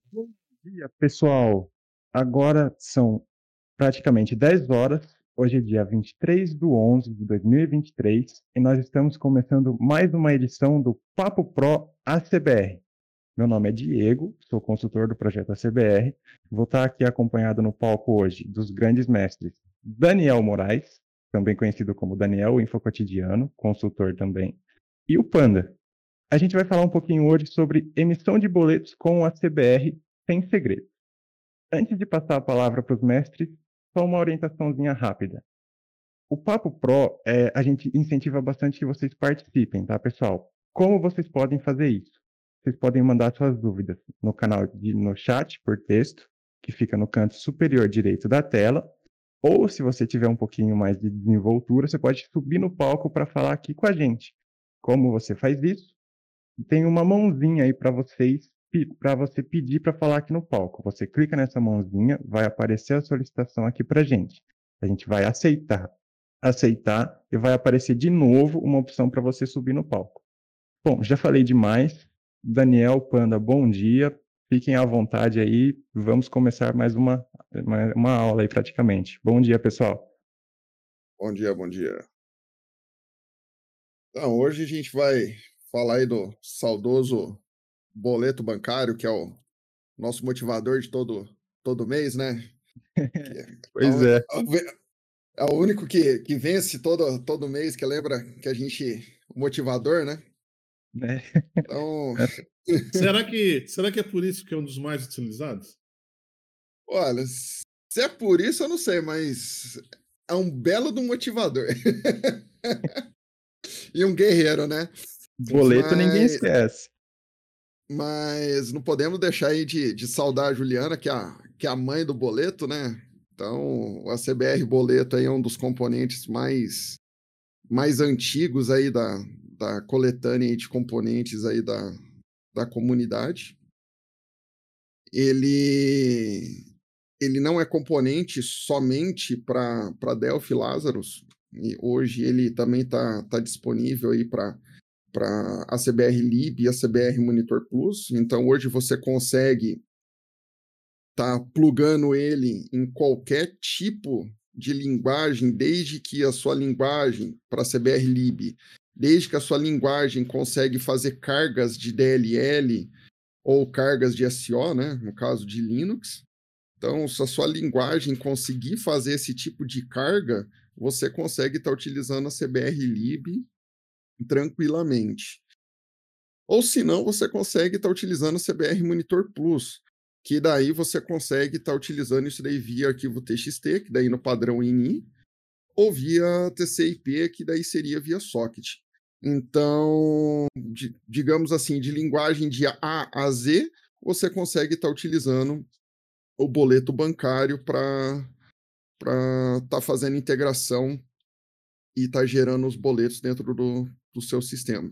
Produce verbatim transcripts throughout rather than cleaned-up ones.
Bom dia, pessoal. Agora são praticamente dez horas. Hoje é dia vinte e três de onze de dois mil e vinte e três e nós estamos começando mais uma edição do Papo Pro A C B R. Meu nome é Diego, sou consultor do projeto A C B R. Vou estar aqui acompanhado no palco hoje dos grandes mestres Daniel Moraes, também conhecido como Daniel o Infocotidiano, consultor também, e o Panda. A gente vai falar um pouquinho hoje sobre emissão de boletos com o A C B R sem segredo. Antes de passar a palavra para os mestres, só uma orientaçãozinha rápida. O Papo Pro, é, a gente incentiva bastante que vocês participem, tá, pessoal? Como vocês podem fazer isso? Vocês podem mandar suas dúvidas no canal, de, no chat, por texto, que fica no canto superior direito da tela, ou se você tiver um pouquinho mais de desenvoltura, você pode subir no palco para falar aqui com a gente. Como você faz isso? Tem uma mãozinha aí para vocês, para você pedir para falar aqui no palco. Você clica nessa mãozinha, vai aparecer a solicitação aqui para gente. A gente vai aceitar, aceitar e vai aparecer de novo uma opção para você subir no palco. Bom, já falei demais. Daniel, Panda, bom dia. Fiquem à vontade aí. Vamos começar mais uma, uma, uma aula aí praticamente. Bom dia, pessoal. Bom dia, bom dia. Então, hoje a gente vai falar aí do saudoso boleto bancário, que é o nosso motivador de todo, todo mês, né? Que é, Pois é, a- a- é o único que, que vence todo, todo mês, que lembra que a gente, o motivador, né? né? Então, Será que, será que é por isso que é um dos mais utilizados? olha, se é por isso eu não sei, mas é um belo do motivador. E um guerreiro, né? Boleto ninguém Mas esquece. Mas não podemos deixar aí de, de saudar a Juliana, que é a, que é a mãe do boleto, né? Então, o A C B R Boleto aí é um dos componentes mais, mais antigos aí da, da coletânea de componentes aí da, da comunidade. Ele, ele não é componente somente para Delphi Lazarus. E hoje ele também está tá disponível aí para para A C B R Lib e A C B R Monitor Plus. Então hoje você consegue estar tá plugando ele em qualquer tipo de linguagem, desde que a sua linguagem para C B R Lib, desde que a sua linguagem consegue fazer cargas de D L L ou cargas de S O, né, no caso de Linux. Então, se a sua linguagem conseguir fazer esse tipo de carga, você consegue estar tá utilizando a C B R Lib tranquilamente. Ou se não, você consegue estar tá utilizando o C B R Monitor Plus, que daí você consegue estar tá utilizando isso daí via arquivo T X T, que daí no padrão I N I, ou via T C I/P, que daí seria via socket. Então, de, digamos assim, de linguagem de A a Z, você consegue estar tá utilizando o boleto bancário para estar tá fazendo integração e estar tá gerando os boletos dentro do, do seu sistema.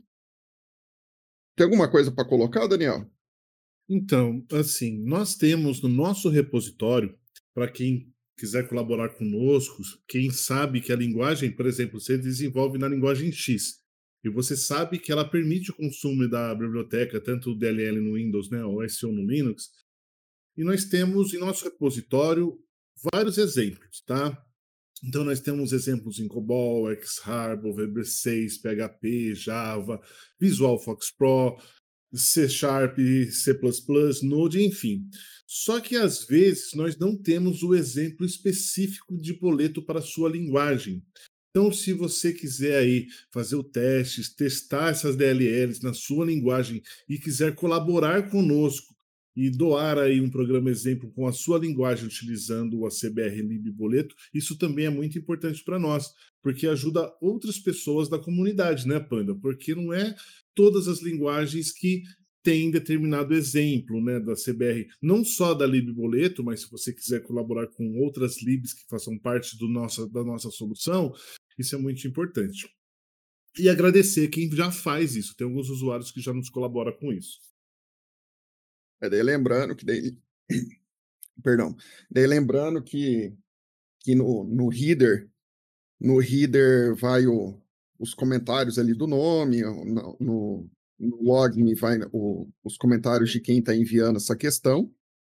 Tem alguma coisa para colocar, Daniel? Então, assim, nós temos no nosso repositório, para quem quiser colaborar conosco, quem sabe que a linguagem, por exemplo, você desenvolve na linguagem X, e você sabe que ela permite o consumo da biblioteca, tanto o D L L no Windows, né, ou S O no Linux, e nós temos em nosso repositório vários exemplos, tá? Então, nós temos exemplos em COBOL, X-Harbor, V B seis, P H P, Java, Visual Fox Pro, C Sharp, C plus plus, Node, enfim. Só que, às vezes, nós não temos o exemplo específico de boleto para a sua linguagem. Então, se você quiser aí fazer o teste, testar essas D L Ls na sua linguagem e quiser colaborar conosco e doar aí um programa exemplo com a sua linguagem utilizando o A C B R Lib Boleto, isso também é muito importante para nós, porque ajuda outras pessoas da comunidade, né, Panda? Porque não é todas as linguagens que têm determinado exemplo, né, da C B R, não só da Lib Boleto, mas se você quiser colaborar com outras libs que façam parte do nossa, da nossa solução, isso é muito importante. E agradecer quem já faz isso. Tem alguns usuários que já nos colaboram com isso. É, daí lembrando que daí, perdão, daí lembrando que, que no, no header, no header vai o, os comentários ali do nome, no, no, no login vai o, os comentários de quem está enviando essa questão,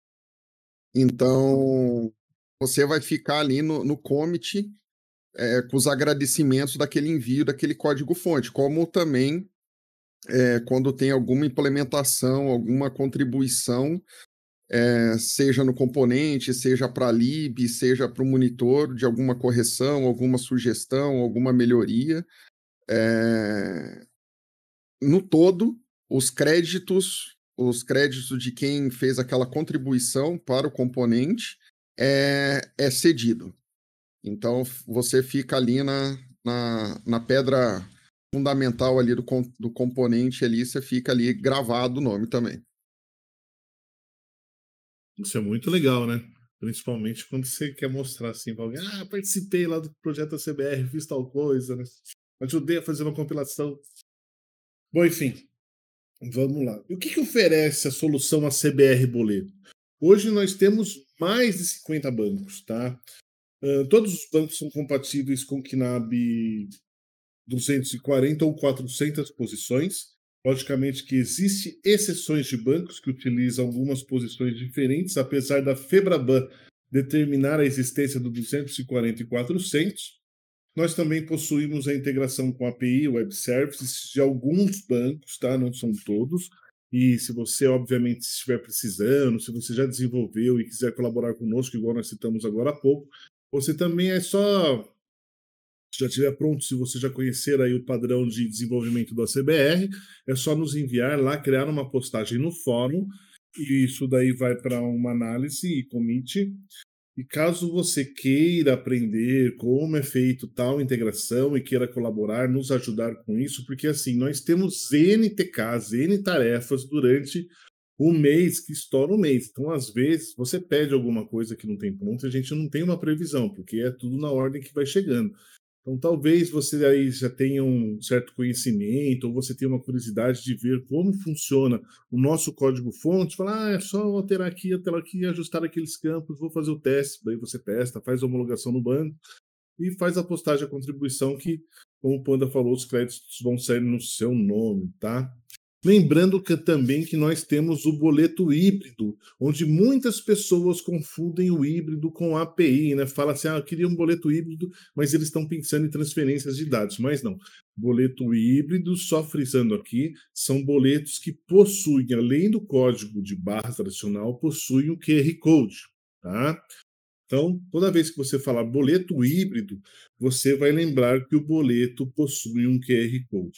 Então, você vai ficar ali no, no commit é, com os agradecimentos daquele envio, daquele código-fonte, como também é, quando tem alguma implementação, alguma contribuição, é, seja no componente, seja para a lib, seja para o monitor, de alguma correção, alguma sugestão, alguma melhoria. É, no todo, os créditos, os créditos de quem fez aquela contribuição para o componente é, é cedido. Então, você fica ali na, na, na pedra fundamental ali do, do componente, ali, você fica ali gravado o nome também. Isso é muito legal, né? Principalmente quando você quer mostrar assim para alguém, ah, participei lá do projeto A C B R, fiz tal coisa, né? Ajudei a fazer uma compilação. Bom, enfim, vamos lá. E o que, que oferece a solução A C B R Boleto? Hoje nós temos mais de cinquenta bancos, tá? Uh, todos os bancos são compatíveis com K N A B duzentos e quarenta ou quatrocentas posições. Logicamente que existem exceções de bancos que utilizam algumas posições diferentes, apesar da FEBRABAN determinar a existência do duzentos e quarenta e quatrocentos. Nós também possuímos a integração com a A P I, Web Services, de alguns bancos, tá? Não são todos. E se você, obviamente, estiver precisando, se você já desenvolveu e quiser colaborar conosco, igual nós citamos agora há pouco, você também é só, se já estiver pronto, se você já conhecer aí o padrão de desenvolvimento do A C B R, é só nos enviar lá, criar uma postagem no fórum, e isso daí vai para uma análise e commit. E caso você queira aprender como é feito tal integração e queira colaborar, nos ajudar com isso, porque assim, nós temos N T Ks, N tarefas durante o mês que estoura o mês. Então, às vezes, você pede alguma coisa que não tem pronto e a gente não tem uma previsão, porque é tudo na ordem que vai chegando. Então, talvez você aí já tenha um certo conhecimento, ou você tenha uma curiosidade de ver como funciona o nosso código-fonte, falar, ah, é só alterar aqui, alterar aqui, ajustar aqueles campos, vou fazer o teste. Daí você testa, faz a homologação no banco e faz a postagem, a contribuição que, como o Panda falou, os créditos vão sair no seu nome, tá? Lembrando que também que nós temos o boleto híbrido, onde muitas pessoas confundem o híbrido com a API, né? Fala assim, ah, eu queria um boleto híbrido, mas eles estão pensando em transferências de dados. Mas não. Boleto híbrido, só frisando aqui, são boletos que possuem, além do código de barra tradicional, possuem o Q R Code, tá? Então, toda vez que você falar boleto híbrido, você vai lembrar que o boleto possui um Q R Code.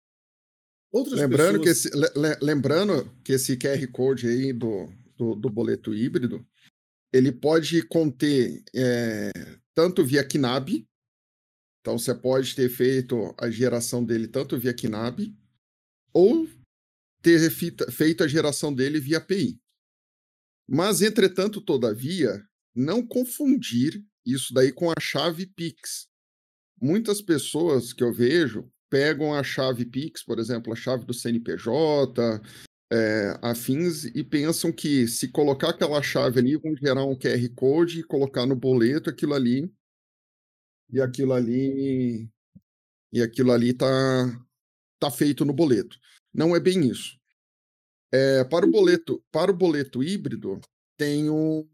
Outras lembrando, pessoas... que esse, le, lembrando que esse Q R Code aí do, do, do boleto híbrido, ele pode conter é, tanto via K N A B, então você pode ter feito a geração dele tanto via K N A B, ou ter feito a geração dele via A P I. Mas, entretanto, todavia, não confundir isso daí com a chave Pix. Muitas pessoas que eu vejo pegam a chave Pix, por exemplo, a chave do C N P J, é, afins, e pensam que se colocar aquela chave ali, vão gerar um Q R Code e colocar no boleto aquilo ali, e aquilo ali, e aquilo ali tá, tá feito no boleto. Não é bem isso. É, para o boleto, para o boleto híbrido, tem um,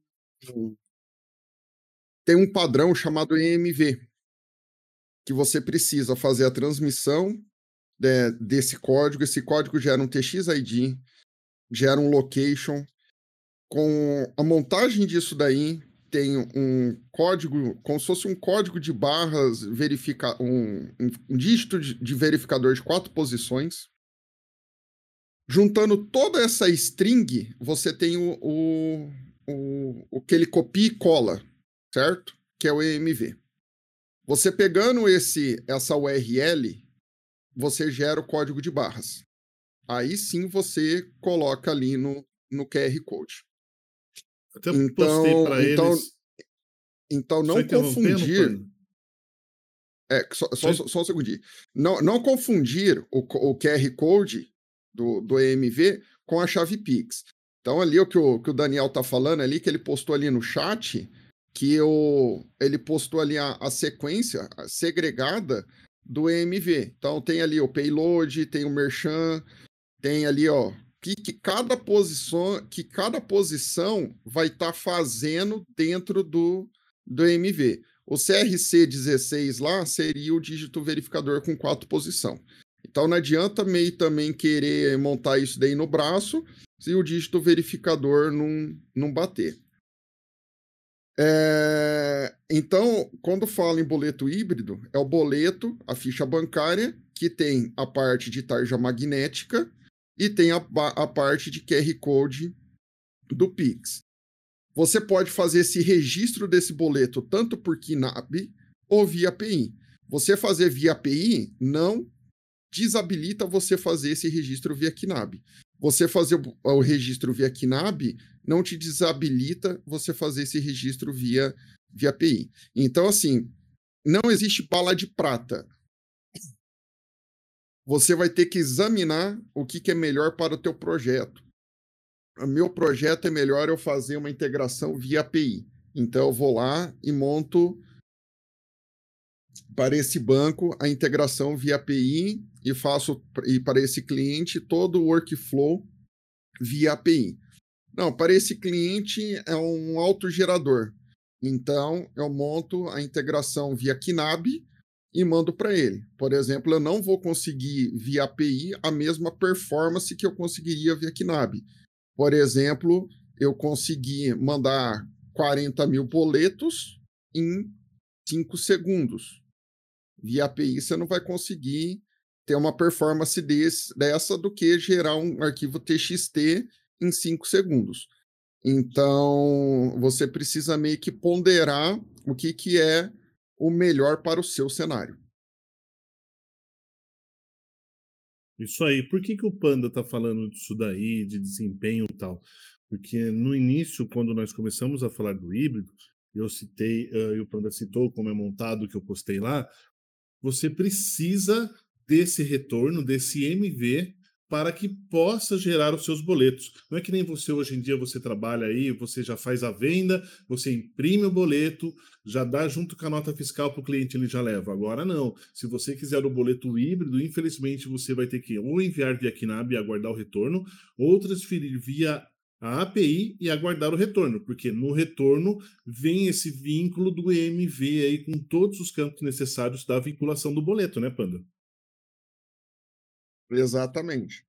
tem um padrão chamado E M V, que você precisa fazer a transmissão de, desse código. Esse código gera um T X I D, gera um location. Com a montagem disso daí, tem um código, como se fosse um código de barras, verifica, um, um, um dígito de, de verificador de quatro posições. Juntando toda essa string, você tem o, o, o, o que ele copia e cola, certo? Que é o E M V. Você pegando esse, essa U R L, você gera o código de barras. Aí sim você coloca ali no, no Q R Code. Até então, para então, eles. Então não confundir. É, só, só, só, só um segundinho. Não, não confundir o, o Q R Code do, do E M V com a chave Pix. Então, ali o que o, que o Daniel tá falando ali, que ele postou ali no chat, que o, ele postou ali a, a sequência segregada do E M V. Então, tem ali o payload, tem o merchant, tem ali, ó, que, que, cada, posição, que cada posição vai estar tá fazendo dentro do, do E M V. O C R C dezesseis lá seria o dígito verificador com quatro posições. Então não adianta meio também querer montar isso daí no braço se o dígito verificador não, não bater. É, então, quando fala em boleto híbrido, é o boleto, a ficha bancária, que tem a parte de tarja magnética e tem a, a parte de Q R Code do Pix. Você pode fazer esse registro desse boleto tanto por K N A B ou via A P I. Você fazer via A P I não desabilita você fazer esse registro via K N A B. Você fazer o, o registro via K N A B não te desabilita você fazer esse registro via, via A P I. Então, assim, não existe bala de prata. Você vai ter que examinar o que, que é melhor para o teu projeto. O meu projeto é melhor eu fazer uma integração via A P I. Então, eu vou lá e monto para esse banco a integração via A P I e faço e para esse cliente todo o workflow via A P I. Não, para esse cliente é um autogerador. Então, eu monto a integração via K N A B e mando para ele. Por exemplo, eu não vou conseguir via A P I a mesma performance que eu conseguiria via K N A B. Por exemplo, eu consegui mandar quarenta mil boletos em cinco segundos. Via A P I, você não vai conseguir ter uma performance desse, dessa do que gerar um arquivo T X T em cinco segundos. Então, você precisa meio que ponderar o que, que é o melhor para o seu cenário. Isso aí. Por que, que o Panda está falando disso daí, de desempenho e tal? Porque no início, quando nós começamos a falar do híbrido, eu citei, uh, e o Panda citou como é montado, que eu postei lá, você precisa desse retorno, desse M V, para que possa gerar os seus boletos. Não é que nem você, hoje em dia, você trabalha aí, você já faz a venda, você imprime o boleto, já dá junto com a nota fiscal para o cliente, ele já leva. Agora não. Se você quiser o boleto híbrido, infelizmente você vai ter que ou enviar via K N A B e aguardar o retorno, ou transferir via a API e aguardar o retorno, porque no retorno vem esse vínculo do E M V aí com todos os campos necessários da vinculação do boleto, né, Panda? Exatamente.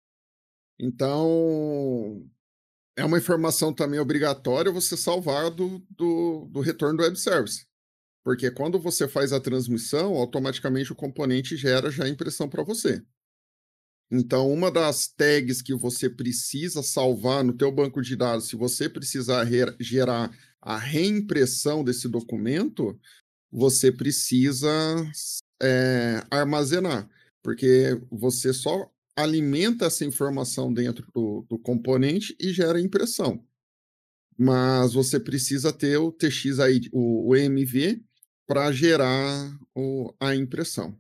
Então, é uma informação também obrigatória você salvar do, do, do retorno do web service. Porque quando você faz a transmissão, automaticamente o componente gera já a impressão para você. Então, uma das tags que você precisa salvar no teu banco de dados, se você precisar gerar a reimpressão desse documento, você precisa é, armazenar, porque você só alimenta essa informação dentro do, do componente e gera impressão. Mas você precisa ter o T X I D, o, o E M V, para gerar o, a impressão.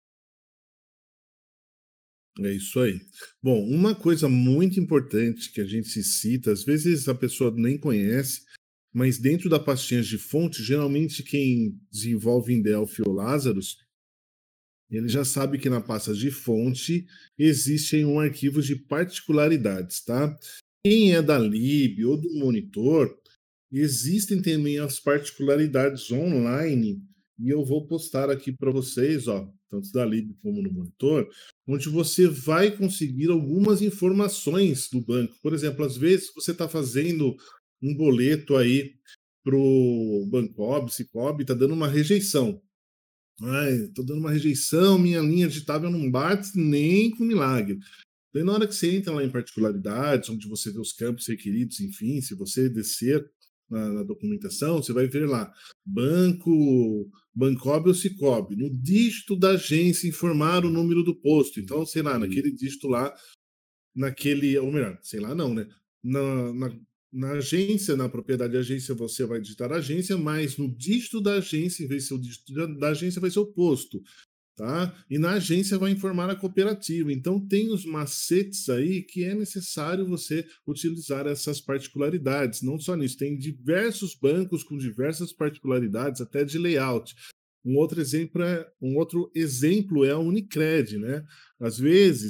É isso aí. Bom, uma coisa muito importante que a gente cita, às vezes a pessoa nem conhece, mas dentro da pastinha de fonte, geralmente quem desenvolve em Delphi ou Lazarus, ele já sabe que na pasta de fonte existe um arquivo de particularidades, tá? Quem é da lib ou do monitor, existem também as particularidades online, e eu vou postar aqui para vocês, ó, tanto da lib como no monitor, onde você vai conseguir algumas informações do banco. Por exemplo, às vezes você está fazendo um boleto aí para o Bancob, Cicobi, está dando uma rejeição. Ai, tô dando uma rejeição, minha linha digitável não bate nem com milagre. Daí na hora que você entra lá em particularidades, onde você vê os campos requeridos, enfim, se você descer na, na documentação, você vai ver lá, banco, Bancob ou Cicobi, no dígito da agência informar o número do posto. Então, sei lá, naquele dígito lá, naquele, ou melhor, sei lá não, né? Na, na, na agência, na propriedade da agência, você vai digitar agência, mas no dígito da agência, em vez de ser o dígito da agência, vai ser o posto. Tá? E na agência vai informar a cooperativa. Então tem os macetes aí que é necessário você utilizar essas particularidades. Não só nisso, tem diversos bancos com diversas particularidades, até de layout. Um outro exemplo é, um outro exemplo é a Unicred, né? Às vezes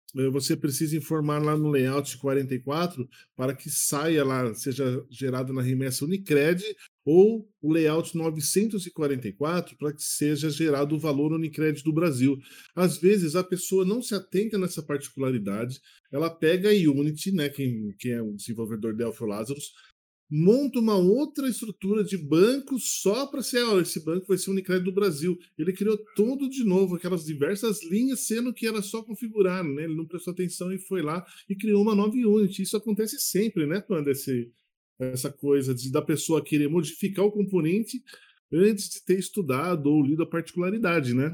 eh, você precisa informar lá no layout quarenta e quatro para que saia lá, seja gerado na remessa Unicred, ou o layout novecentos e quarenta e quatro para que seja gerado o valor Unicred do Brasil. Às vezes a pessoa não se atenta nessa particularidade, ela pega a Unity, né, quem, quem é o desenvolvedor Delphi ou Lazarus, monta uma outra estrutura de banco só para ser, ó, esse banco vai ser o Unicred do Brasil. Ele criou tudo de novo, aquelas diversas linhas, sendo que era só configurar, né? Ele não prestou atenção e foi lá e criou uma nova Unity. Isso acontece sempre, né, Panda? Esse, essa coisa de, da pessoa querer modificar o componente antes de ter estudado ou lido a particularidade, né?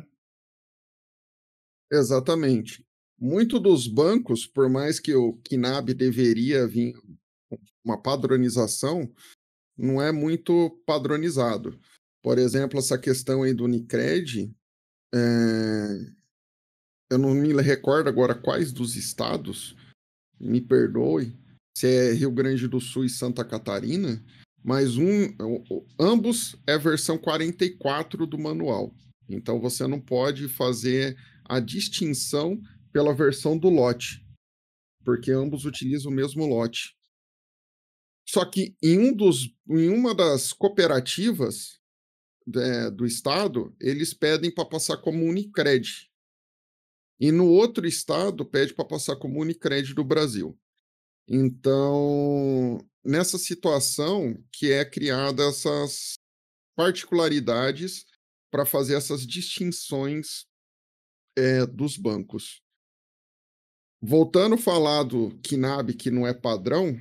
Exatamente. Muito dos bancos, por mais que o KNAB deveria vir com uma padronização, não é muito padronizado. Por exemplo, essa questão aí do Unicred, é, eu não me recordo agora quais dos estados, me perdoe, se é Rio Grande do Sul e Santa Catarina, mas um, ambos é a versão quarenta e quatro do manual. Então você não pode fazer a distinção pela versão do lote, porque ambos utilizam o mesmo lote. Só que em, um dos, em uma das cooperativas é, do estado, eles pedem para passar como Unicred. E no outro estado, pede para passar como Unicred do Brasil. Então, nessa situação que é criada essas particularidades para fazer essas distinções é, dos bancos. Voltando a falar do KNAB, que não é padrão,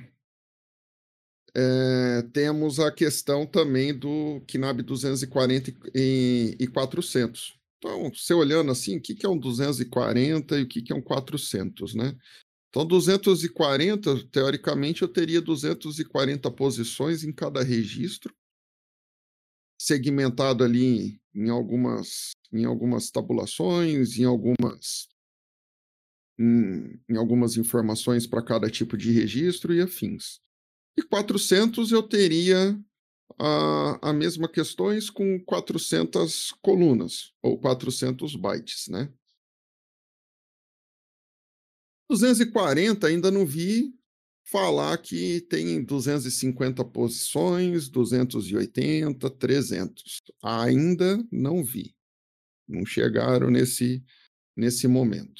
é, temos a questão também do KNAB duzentos e quarenta e, e quatrocentos. Então, você olhando assim, o que, que é um duzentos e quarenta e o que, que é um quatrocentos, né? Então, duzentos e quarenta, teoricamente, eu teria duzentas e quarenta posições em cada registro, segmentado ali em algumas, em algumas tabulações, em algumas, em, em algumas informações para cada tipo de registro e afins. E quatrocentos eu teria a, a mesma questões com quatrocentas colunas, ou quatrocentos bytes, né? duzentos e quarenta ainda não vi falar que tem duzentas e cinquenta posições, duzentos e oitenta, trezentos. Ainda não vi. Não chegaram nesse, nesse momento.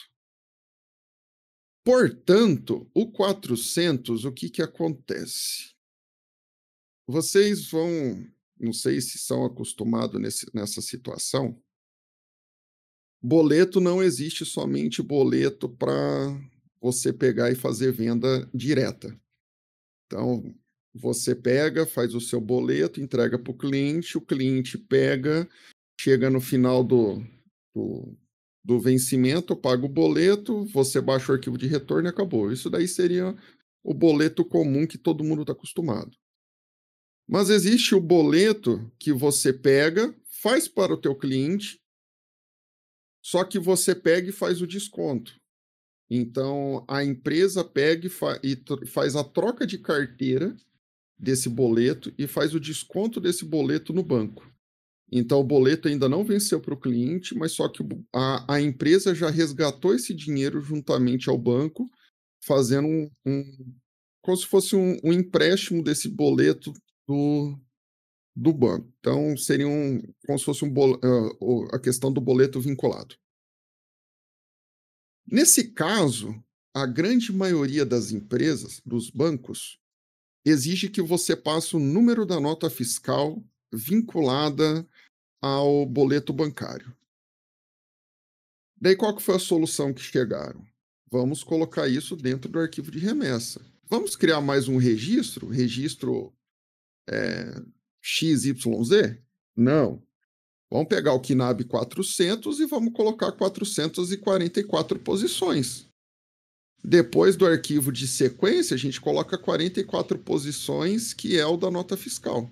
Portanto, o quatrocentos, o que, que acontece? Vocês vão, não sei se são acostumados nesse, nessa situação, boleto não existe somente boleto para você pegar e fazer venda direta. Então, você pega, faz o seu boleto, entrega para o cliente, o cliente pega, chega no final do, do, do vencimento, paga o boleto, você baixa o arquivo de retorno e acabou. Isso daí seria o boleto comum que todo mundo está acostumado. Mas existe o boleto que você pega, faz para o teu cliente, só que você pega e faz o desconto. Então, a empresa pega e, fa e faz a troca de carteira desse boleto e faz o desconto desse boleto no banco. Então, o boleto ainda não venceu para o cliente, mas só que a, a empresa já resgatou esse dinheiro juntamente ao banco, fazendo um, um como se fosse um, um empréstimo desse boleto do, do banco. Então, seria um, como se fosse um bol, uh, a questão do boleto vinculado. Nesse caso, a grande maioria das empresas, dos bancos, exige que você passe o número da nota fiscal vinculada ao boleto bancário. Daí qual que foi a solução que chegaram? Vamos colocar isso dentro do arquivo de remessa. Vamos criar mais um registro? Registro é, X Y Z? Não. Vamos pegar o KNAB quatrocentos e vamos colocar quatrocentas e quarenta e quatro posições. Depois do arquivo de sequência, a gente coloca quarenta e quatro posições, que é o da nota fiscal.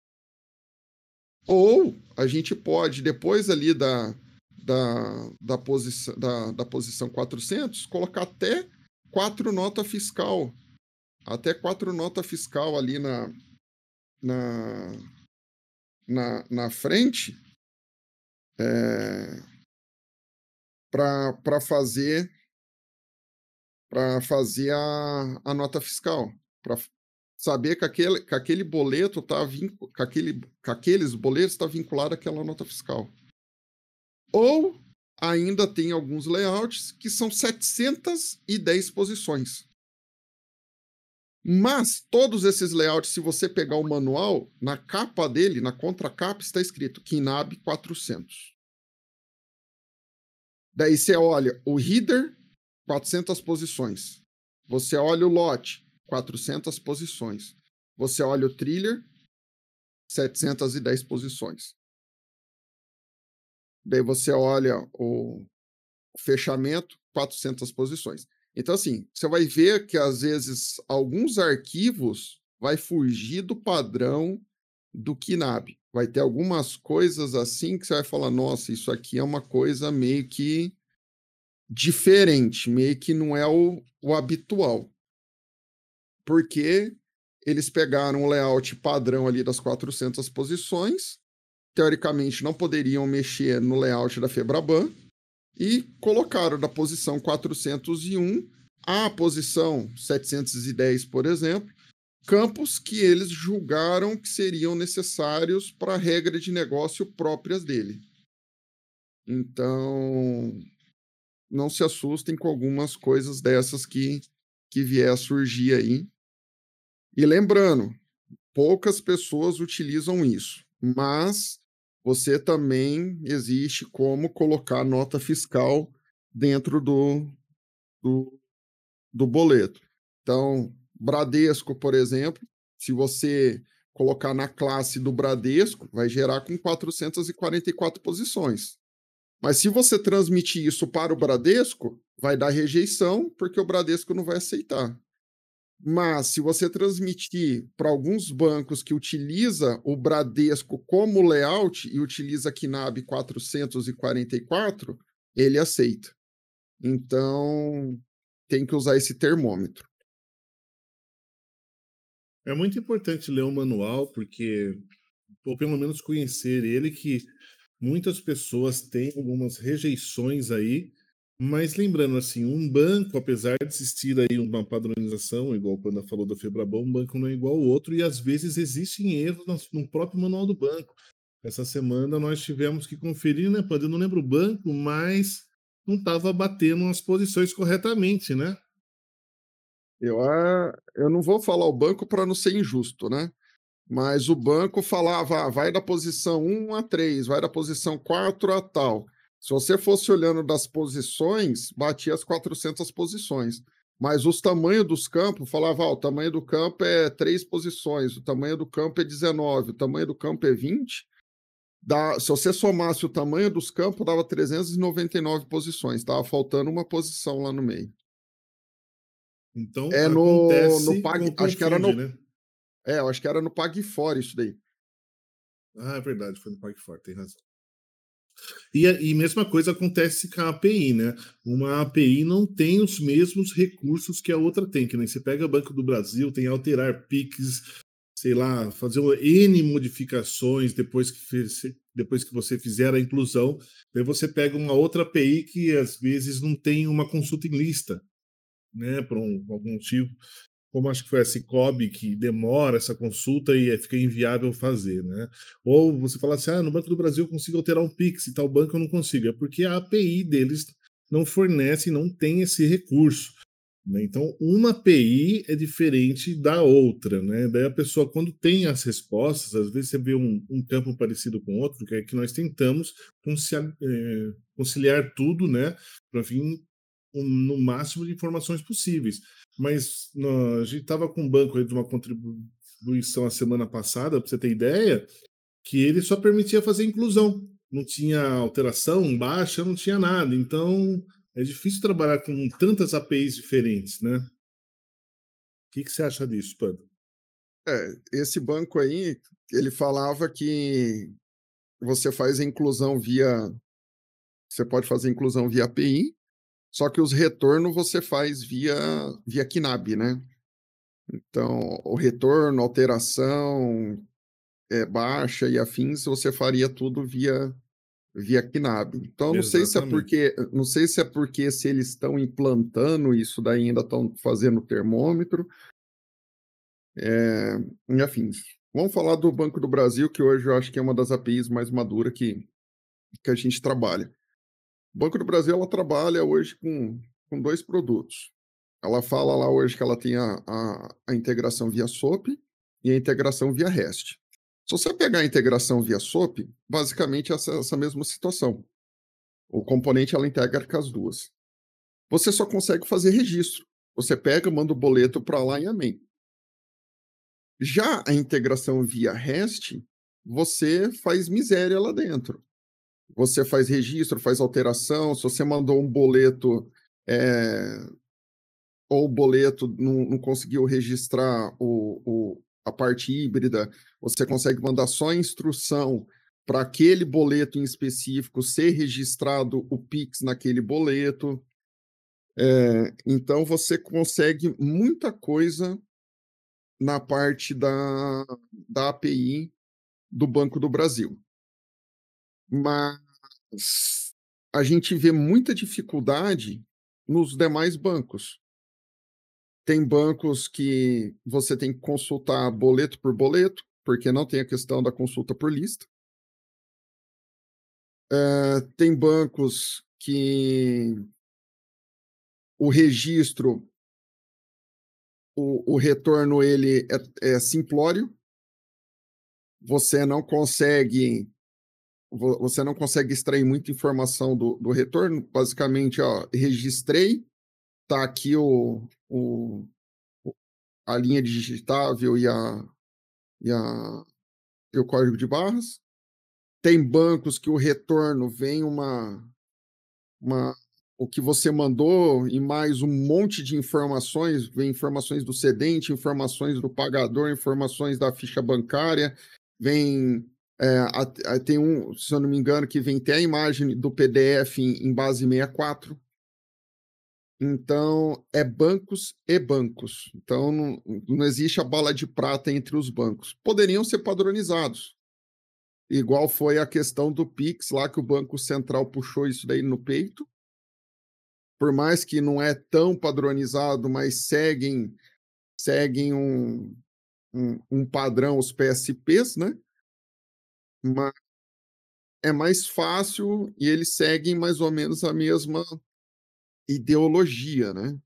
Ou a gente pode, depois ali da, da, da, posição, da, da posição quatrocentos, colocar até quatro nota fiscal. Até quatro nota fiscal ali na, na, na, na frente é, para fazer para fazer a, a nota fiscal, para saber que aquele, que aquele boleto tá vincu, que, aquele, que aqueles boletos está vinculado àquela nota fiscal. Ou ainda tem alguns layouts que são setecentas e dez posições. Mas todos esses layouts, se você pegar o manual, na capa dele, na contracapa, está escrito Kinab quatrocentos. Daí você olha o header, quatrocentas posições. Você olha o lote, quatrocentas posições. Você olha o trailer, setecentas e dez posições. Daí você olha o fechamento, quatrocentas posições. Então, assim, você vai ver que, às vezes, alguns arquivos vai fugir do padrão do Kinab. Vai ter algumas coisas assim que você vai falar, nossa, isso aqui é uma coisa meio que diferente, meio que não é o, o habitual. Porque eles pegaram o layout padrão ali das quatrocentas posições, teoricamente não poderiam mexer no layout da Febraban, e colocaram da posição quatrocentos e um à posição setecentos e dez, por exemplo, campos que eles julgaram que seriam necessários para a regra de negócio próprias dele. Então, não se assustem com algumas coisas dessas que, que vier a surgir aí. E lembrando, poucas pessoas utilizam isso, mas você também existe como colocar nota fiscal dentro do, do, do boleto. Então, Bradesco, por exemplo, se você colocar na classe do Bradesco, vai gerar com quatrocentas e quarenta e quatro posições. Mas se você transmitir isso para o Bradesco, vai dar rejeição, porque o Bradesco não vai aceitar. Mas, se você transmitir para alguns bancos que utiliza o Bradesco como layout e utiliza Kinab quatrocentos e quarenta e quatro, ele aceita. Então, tem que usar esse termômetro. É muito importante ler o manual, porque, ou pelo menos conhecer ele, que muitas pessoas têm algumas rejeições aí. Mas lembrando, assim, um banco, apesar de existir aí uma padronização, igual quando falou da Febraban, um banco não é igual ao outro, e às vezes existem erros no próprio manual do banco. Essa semana nós tivemos que conferir, né, Pando? Eu não lembro o banco, mas não estava batendo as posições corretamente, né? Eu, eu não vou falar o banco para não ser injusto, né? Mas o banco falava, ah, vai da posição um a três, vai da posição quatro a tal. Se você fosse olhando das posições, batia as quatrocentas posições. Mas os tamanhos dos campos, falava, ah, o tamanho do campo é três posições, o tamanho do campo é dezenove, o tamanho do campo é vinte. Dá, se você somasse o tamanho dos campos, dava trezentas e noventa e nove posições. Estava faltando uma posição lá no meio. Então, É no, no acontece Pag, com acho que era Confunde, no, né? é, eu acho que era no Pag Fora isso daí. Ah, é verdade, foi no Parque Forte, tem razão. E, a- e mesma coisa acontece com a A P I, né? Uma A P I não tem os mesmos recursos que a outra tem, que nem você pega o Banco do Brasil, tem alterar Pix, sei lá, fazer uma N modificações depois que, fez, depois que você fizer a inclusão. Daí você pega uma outra A P I que às vezes não tem uma consulta em lista, né? Por um, algum motivo. Como acho que foi a Cicobi que demora essa consulta e fica inviável fazer, né? Ou você fala assim, ah, no Banco do Brasil eu consigo alterar um Pix e tal banco eu não consigo. É porque a A P I deles não fornece, não tem esse recurso, né? Então, uma A P I é diferente da outra, né? Daí a pessoa, quando tem as respostas, às vezes você vê um, um campo parecido com outro, que é que nós tentamos conciliar, é, conciliar tudo, né? Para vir um, no máximo de informações possíveis. Mas no, a gente estava com um banco aí de uma contribuição a semana passada, para você ter ideia, que ele só permitia fazer inclusão. Não tinha alteração, baixa, não tinha nada. Então, é difícil trabalhar com tantas A P Is diferentes, né? O que, que você acha disso, Pando? É, esse banco aí, ele falava que você faz a inclusão via. Você pode fazer inclusão via A P I, só que os retornos você faz via, via Kinab, né? Então, o retorno, alteração, é, baixa e afins, você faria tudo via, via K N A B. Então, não sei se é Exatamente. porque, não sei se é porque se eles estão implantando isso daí, ainda estão fazendo termômetro, é, e afins. Vamos falar do Banco do Brasil, que hoje eu acho que é uma das A P Is mais maduras que, que a gente trabalha. O Banco do Brasil, ela trabalha hoje com, com dois produtos. Ela fala lá hoje que ela tem a, a, a integração via SOAP e a integração via REST. Se você pegar a integração via SOAP, basicamente é essa, essa mesma situação. O componente, ela integra com as duas. Você só consegue fazer registro. Você pega, manda o boleto para lá e amém. Já a integração via REST, você faz miséria lá dentro. Você faz registro, faz alteração. Se você mandou um boleto, é, ou o boleto não, não conseguiu registrar o, o, a parte híbrida, você consegue mandar só a instrução para aquele boleto em específico ser registrado o Pix naquele boleto. É, então, você consegue muita coisa na parte da, da A P I do Banco do Brasil. Mas a gente vê muita dificuldade nos demais bancos. Tem bancos que você tem que consultar boleto por boleto, porque não tem a questão da consulta por lista. É, tem bancos que o registro, o, o retorno ele é, é simplório. Você não consegue você não consegue extrair muita informação do, do retorno. Basicamente, ó, registrei, tá aqui o, o, a linha digitável e, a, e, a, e o código de barras. Tem bancos que o retorno vem uma, uma o que você mandou e mais um monte de informações, vem informações do cedente, informações do pagador, informações da ficha bancária, vem é, a, a, tem um, se eu não me engano, que vem até a imagem do P D F em, em base sessenta e quatro. Então, é bancos e bancos. Então, não, não existe a bala de prata entre os bancos. Poderiam ser padronizados. Igual foi a questão do Pix lá, que o Banco Central puxou isso daí no peito. Por mais que não é tão padronizado, mas seguem, seguem um, um, um padrão, os P S Ps, né? Mas é mais fácil e eles seguem mais ou menos a mesma ideologia, né?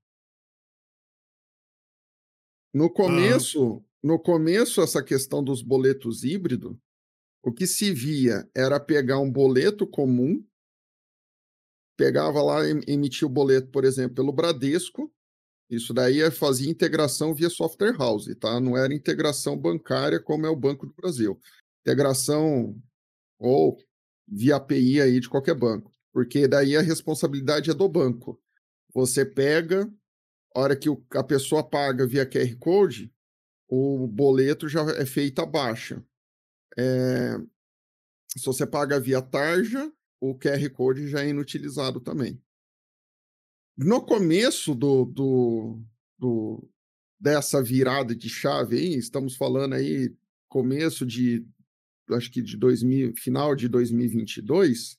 No Ah, começo, no começo, essa questão dos boletos híbridos, o que se via era pegar um boleto comum, pegava lá e emitia o boleto, por exemplo, pelo Bradesco. Isso daí é fazia integração via software house, tá? Não era integração bancária como é o Banco do Brasil. Integração ou via A P I aí de qualquer banco, porque daí a responsabilidade é do banco. Você pega, a hora que a pessoa paga via Q R Code, o boleto já é feito a baixa. É, se você paga via tarja, o Q R Code já é inutilizado também. No começo do, do, do, dessa virada de chave aí, estamos falando aí começo de, acho que de dois mil, final de dois mil e vinte e dois,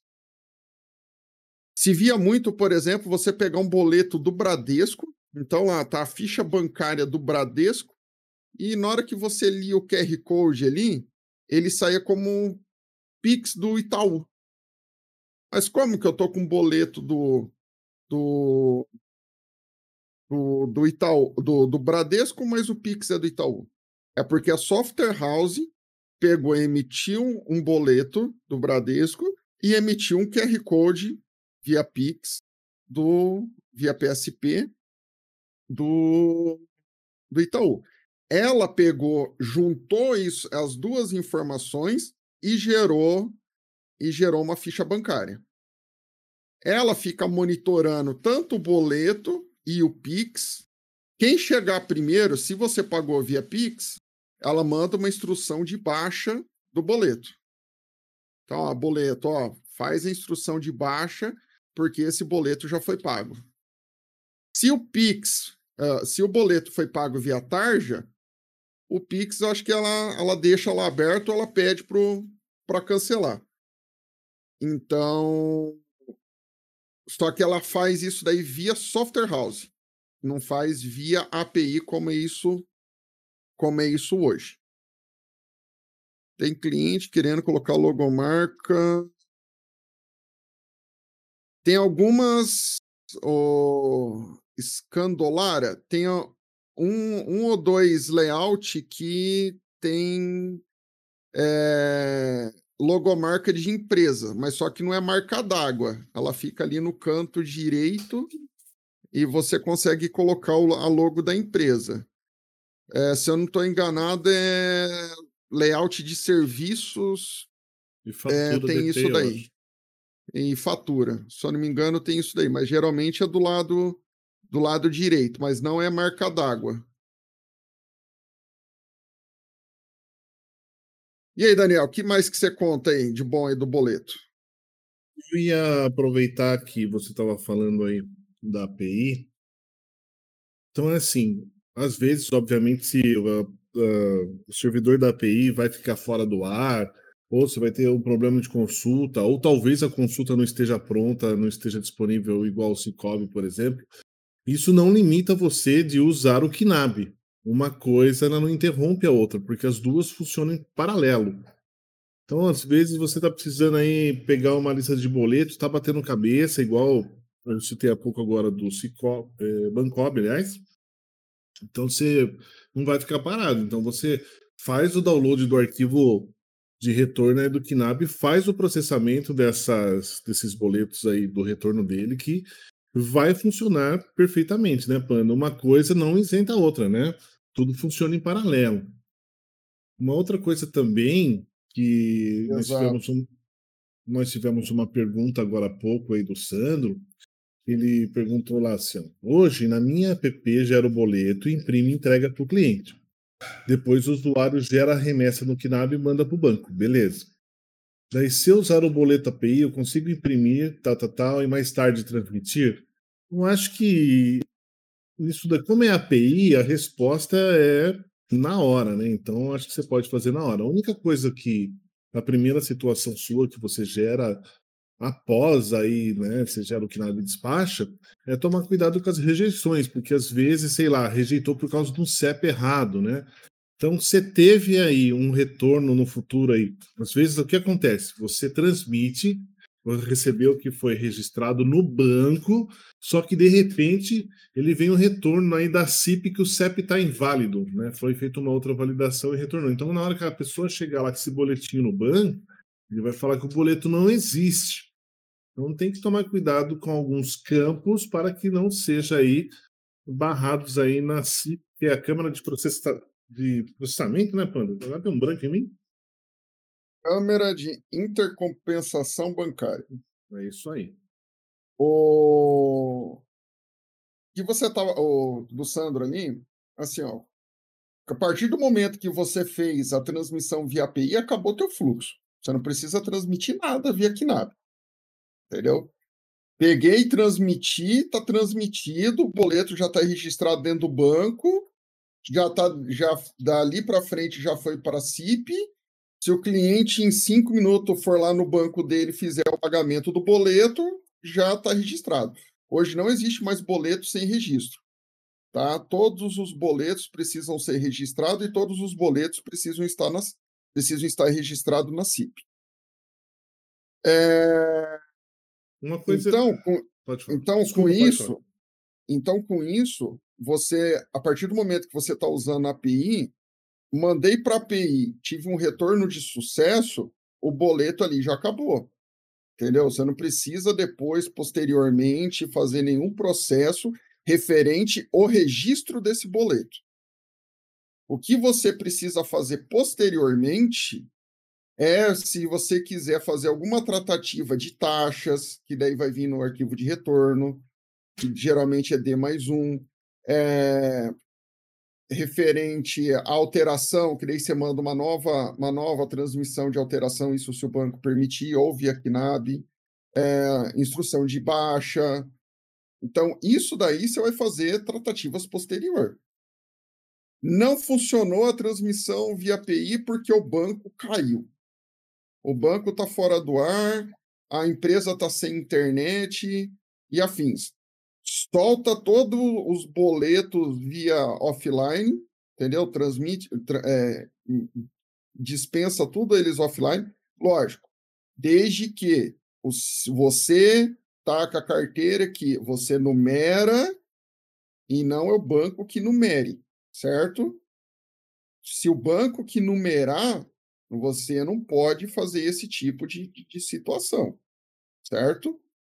se via muito, por exemplo, você pegar um boleto do Bradesco, então lá tá a ficha bancária do Bradesco, e na hora que você lia o Q R Code ali, ele saía como um Pix do Itaú. Mas como que eu tô com um boleto do, do, do, do Itaú, do, do Bradesco, mas o Pix é do Itaú? É porque a software house pegou e emitiu um boleto do Bradesco e emitiu um Q R Code via Pix, do, via P S P do, do Itaú. Ela pegou, juntou isso, as duas informações e gerou, e gerou uma ficha bancária. Ela fica monitorando tanto o boleto e o Pix. Quem chegar primeiro, se você pagou via Pix, ela manda uma instrução de baixa do boleto. Então, ó, boleto, ó, faz a instrução de baixa, porque esse boleto já foi pago. Se o Pix, uh, se o boleto foi pago via tarja, o Pix, eu acho que ela, ela deixa lá aberto, ela pede para cancelar. Então, só que ela faz isso daí via software house, não faz via A P I como é isso, como é isso hoje. Tem cliente querendo colocar logomarca. Tem algumas, o Scandolara tem um, um ou dois layout que tem é, logomarca de empresa, mas só que não é marca d'água. Ela fica ali no canto direito e você consegue colocar o, a logo da empresa. É, se eu não estou enganado, é layout de serviços, E é, fatura tem D T, isso eu daí. acho. Em fatura. Se eu não me engano, tem isso daí, mas geralmente é do lado do lado direito, mas não é marca d'água. E aí, Daniel, o que mais que você conta aí de bom aí do boleto? Eu ia aproveitar que você estava falando aí da A P I. Então, é assim, às vezes, obviamente, se uh, uh, o servidor da A P I vai ficar fora do ar, ou você vai ter um problema de consulta, ou talvez a consulta não esteja pronta, não esteja disponível igual o Cicobi, por exemplo, isso não limita você de usar o Knab. Uma coisa ela não interrompe a outra, porque as duas funcionam em paralelo. Então, às vezes, você está precisando aí pegar uma lista de boletos, está batendo cabeça, igual eu citei há pouco agora do Cicobi, eh, Bancob, aliás. Então, você não vai ficar parado. Então, você faz o download do arquivo de retorno aí do Knab, faz o processamento dessas, desses boletos aí, do retorno dele, que vai funcionar perfeitamente, né, Panda? Uma coisa não isenta a outra, né? Tudo funciona em paralelo. Uma outra coisa também que nós Exato. tivemos um, nós tivemos uma pergunta agora há pouco aí do Sandro. Ele perguntou lá assim: ó, hoje na minha app gera o boleto, imprime e entrega para o cliente. Depois o usuário gera a remessa no Knab e manda para o banco. Beleza. Daí, se eu usar o boleto A P I, eu consigo imprimir, tal, tal, tal, e mais tarde transmitir? Eu acho que isso daí, como é A P I, a resposta é na hora, né? Então, acho que você pode fazer na hora. A única coisa que, a primeira situação sua que você gera após aí, né, você gera o Knab e despacha, é tomar cuidado com as rejeições, porque às vezes, sei lá, rejeitou por causa de um C E P errado, né? Então, você teve aí um retorno no futuro aí. Às vezes, o que acontece? Você transmite, você recebeu o que foi registrado no banco, só que de repente ele vem um retorno aí da C I P que o C E P está inválido, né? Foi feita uma outra validação e retornou. Então, na hora que a pessoa chegar lá com esse boletim no banco, ele vai falar que o boleto não existe. Então, tem que tomar cuidado com alguns campos para que não seja aí barrados aí na C I P, que é a Câmara de Processa de processamento, né, Panda? Agora tem um branco em mim. Câmara de intercompensação bancária. É isso aí. O que você tava, o do Sandro ali, assim, ó, a partir do momento que você fez a transmissão via A P I, acabou teu fluxo. Você não precisa transmitir nada via Knab, entendeu? Peguei, transmiti, está transmitido, o boleto já está registrado dentro do banco, já tá, já dali para frente já foi para a C I P. Se o cliente em cinco minutos for lá no banco dele e fizer o pagamento do boleto, já está registrado. Hoje não existe mais boleto sem registro, tá? Todos os boletos precisam ser registrados e todos os boletos precisam estar nas, precisam estar registrados na C I P. É, Uma coisa. então, com, Pode falar. então, com Desculpa, pode falar. isso, então, com isso, você, a partir do momento que você está usando a A P I, mandei para a A P I, tive um retorno de sucesso, o boleto ali já acabou. Entendeu? Você não precisa depois, posteriormente, fazer nenhum processo referente ao registro desse boleto. O que você precisa fazer posteriormente é, se você quiser fazer alguma tratativa de taxas, que daí vai vir no arquivo de retorno, que geralmente é D mais um, é, referente à alteração, que daí você manda uma nova, uma nova transmissão de alteração, isso se o banco permitir, ou via Knab, é, instrução de baixa. Então, isso daí você vai fazer tratativas posterior. Não funcionou a transmissão via A P I porque o banco caiu. O banco está fora do ar, a empresa está sem internet e afins. Solta todos os boletos via offline, entendeu? Transmite, tra- é, dispensa tudo eles offline. Lógico, desde que os, você tá com a carteira que você numera e não é o banco que numere, certo? Se o banco que numerar, você não pode fazer esse tipo de, de, de situação, certo?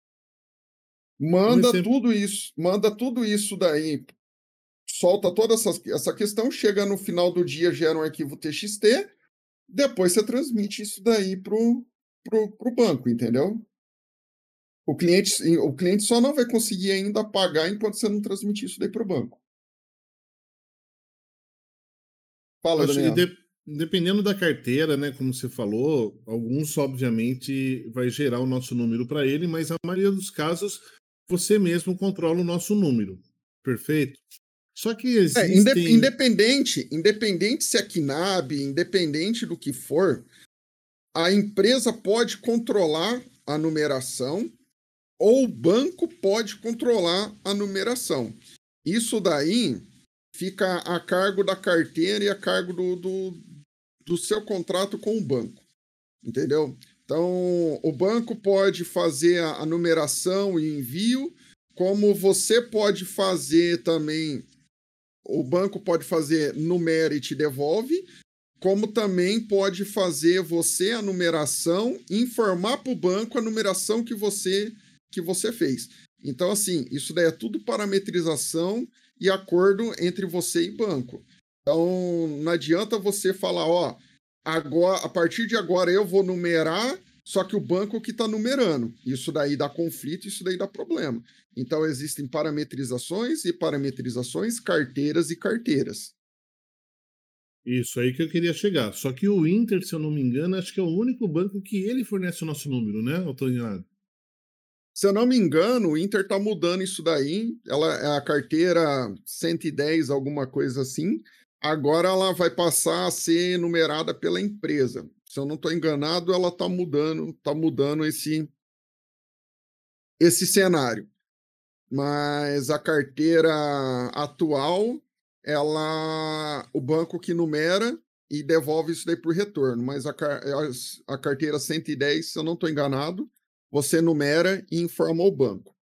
Um Manda exemplo, tudo isso, manda tudo isso daí, solta toda essa, essa questão, chega no final do dia, gera um arquivo T X T, depois você transmite isso daí pro, pro, pro banco, entendeu? O cliente, o cliente só não vai conseguir ainda pagar enquanto você não transmitir isso daí pro banco. Fala, acho que Daniel. de- dependendo da carteira, né, como você falou, alguns obviamente vai gerar o nosso número para ele, mas a maioria dos casos você mesmo controla o nosso número. Perfeito? Só que É, inde- existem. independente, independente se é K N A B, independente do que for, a empresa pode controlar a numeração ou o banco pode controlar a numeração. Isso daí fica a cargo da carteira e a cargo do, do, do seu contrato com o banco, entendeu? Então, o banco pode fazer a, a numeração e envio, como você pode fazer também, o banco pode fazer numera e te devolve, como também pode fazer você a numeração, informar para o banco a numeração que você que você fez. Então, assim, isso daí é tudo parametrização e acordo entre você e banco. Então, não adianta você falar, ó, agora, a partir de agora eu vou numerar, só que o banco que está numerando. Isso daí dá conflito, isso daí dá problema. Então, existem parametrizações e parametrizações, carteiras e carteiras. Isso aí que eu queria chegar. Só que o Inter, se eu não me engano, acho que é o único banco que ele fornece o nosso número, né, Antônio? Se eu não me engano, o Inter tá mudando isso daí. Ela é a carteira cento e dez, alguma coisa assim. Agora ela vai passar a ser numerada pela empresa. Se eu não estou enganado, ela tá mudando, tá mudando esse esse cenário. Mas a carteira atual, ela o banco que numera e devolve isso daí por retorno. Mas a, a carteira cento e dez, se eu não estou enganado, você numera e informa o banco.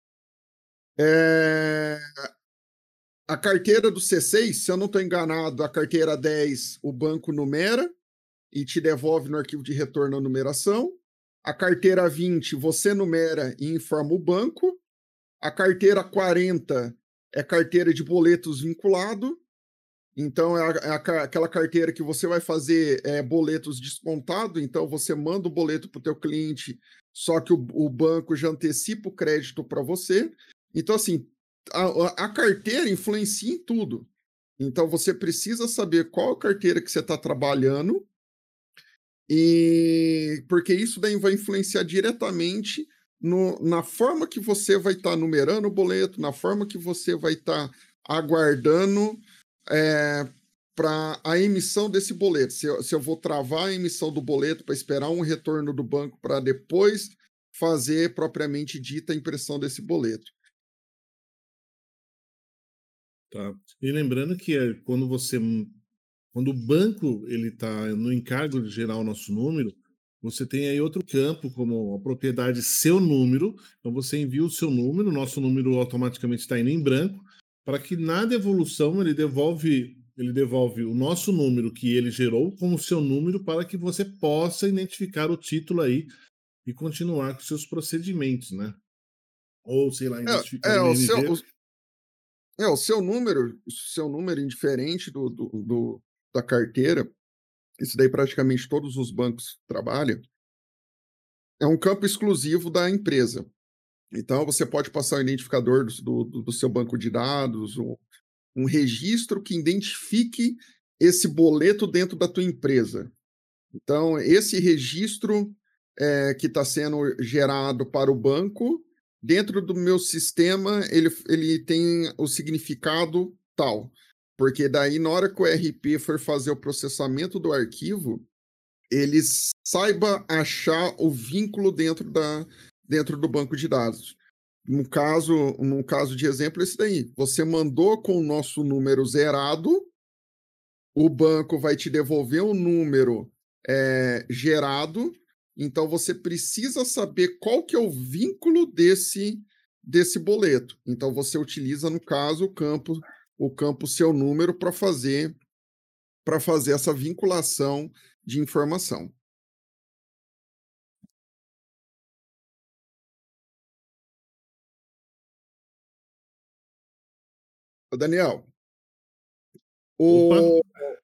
É... A carteira do C seis, se eu não estou enganado, a carteira dez, o banco numera e te devolve no arquivo de retorno a numeração. A carteira vinte, você numera e informa o banco. A carteira quarenta é carteira de boletos vinculado. Então, é, a, é a, aquela carteira que você vai fazer é, boletos descontado. Então, você manda o boleto para o teu cliente, só que o, o banco já antecipa o crédito para você. Então, assim, a, a carteira influencia em tudo. Então, você precisa saber qual carteira que você está trabalhando, e porque isso daí vai influenciar diretamente no, na forma que você vai estar tá numerando o boleto, na forma que você vai estar tá aguardando é, para a emissão desse boleto. Se eu, se eu vou travar a emissão do boleto para esperar um retorno do banco para depois fazer propriamente dita a impressão desse boleto. Tá. E lembrando que é, quando você, quando o banco ele está no encargo de gerar o nosso número, você tem aí outro campo como a propriedade seu número. Então você envia o seu número, o nosso número automaticamente está indo em branco, para que na devolução ele devolve ele devolve o nosso número que ele gerou como seu número para que você possa identificar o título aí e continuar com seus procedimentos, né? Ou sei lá, É, identificar é o o seu, I N V. o, é, o seu número, seu número indiferente do, do, do, da carteira, isso daí praticamente todos os bancos trabalham, é um campo exclusivo da empresa. Então, você pode passar o identificador do, do, do seu banco de dados, um, um registro que identifique esse boleto dentro da tua empresa. Então, esse registro é, que está sendo gerado para o banco, dentro do meu sistema, ele, ele tem o significado tal. Porque daí, na hora que o R P for fazer o processamento do arquivo, ele saiba achar o vínculo dentro, da, dentro do banco de dados. No caso, no caso de exemplo, esse daí. Você mandou com o nosso número zerado, o banco vai te devolver um número é, gerado, então você precisa saber qual que é o vínculo desse, desse boleto. Então você utiliza, no caso, o campo, o campo seu número para fazer, para fazer essa vinculação de informação. Daniel, o,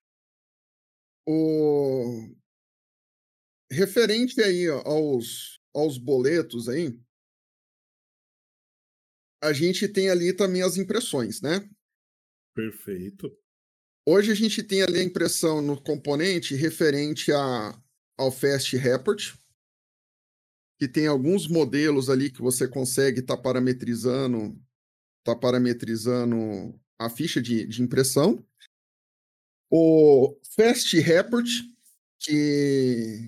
o referente aí aos, aos boletos aí, a gente tem ali também as impressões, né? Perfeito. Hoje a gente tem ali a impressão no componente referente a, ao Fast Report, que tem alguns modelos ali que você consegue estar tá parametrizando, tá parametrizando a ficha de, de impressão. O Fast Report, que,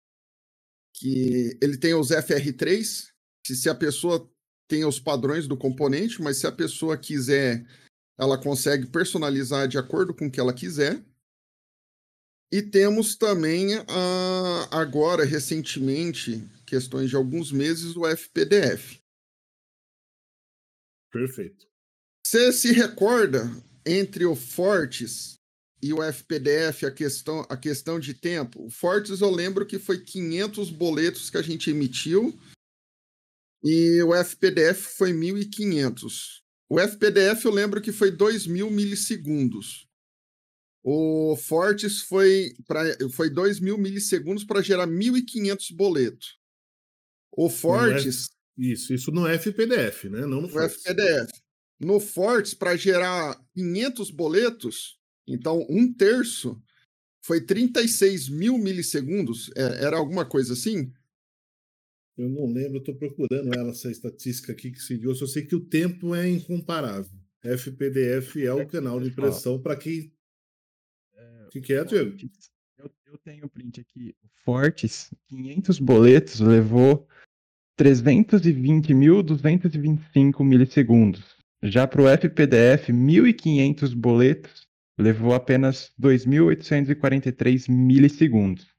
que ele tem os F R três, que se a pessoa tem os padrões do componente, mas se a pessoa quiser, ela consegue personalizar de acordo com o que ela quiser. E temos também, a, agora, recentemente, questões de alguns meses, o F P D F. Perfeito. Você se recorda, entre o Fortes e o F P D F, a questão, a questão de tempo? O Fortes eu lembro que foi quinhentos boletos que a gente emitiu e o F P D F foi mil e quinhentos. O F P D F eu lembro que foi dois mil milissegundos. O Fortes foi, pra, foi dois mil milissegundos para gerar mil e quinhentos boletos. O Fortes... F... Isso, isso no F P D F, né? Não no, no F P D F. No Fortes, para gerar quinhentos boletos, então um terço, foi trinta e seis mil milissegundos. Era alguma coisa assim? Eu não lembro, eu estou procurando ela, essa estatística aqui que se deu. Só sei que o tempo é incomparável. F P D F é o canal de impressão para quem... O que, que é, Diego? Eu, eu tenho o print aqui. O Fortes, quinhentos boletos, levou trezentos e vinte mil duzentos e vinte e cinco milissegundos. Já para o F P D F, mil e quinhentos boletos, levou apenas dois mil oitocentos e quarenta e três milissegundos.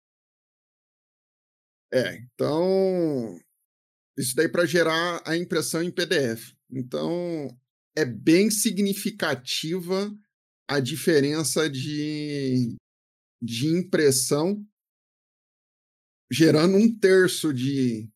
É, então... Isso daí para gerar a impressão em P D F. Então, é bem significativa a diferença de, de impressão, gerando um terço de,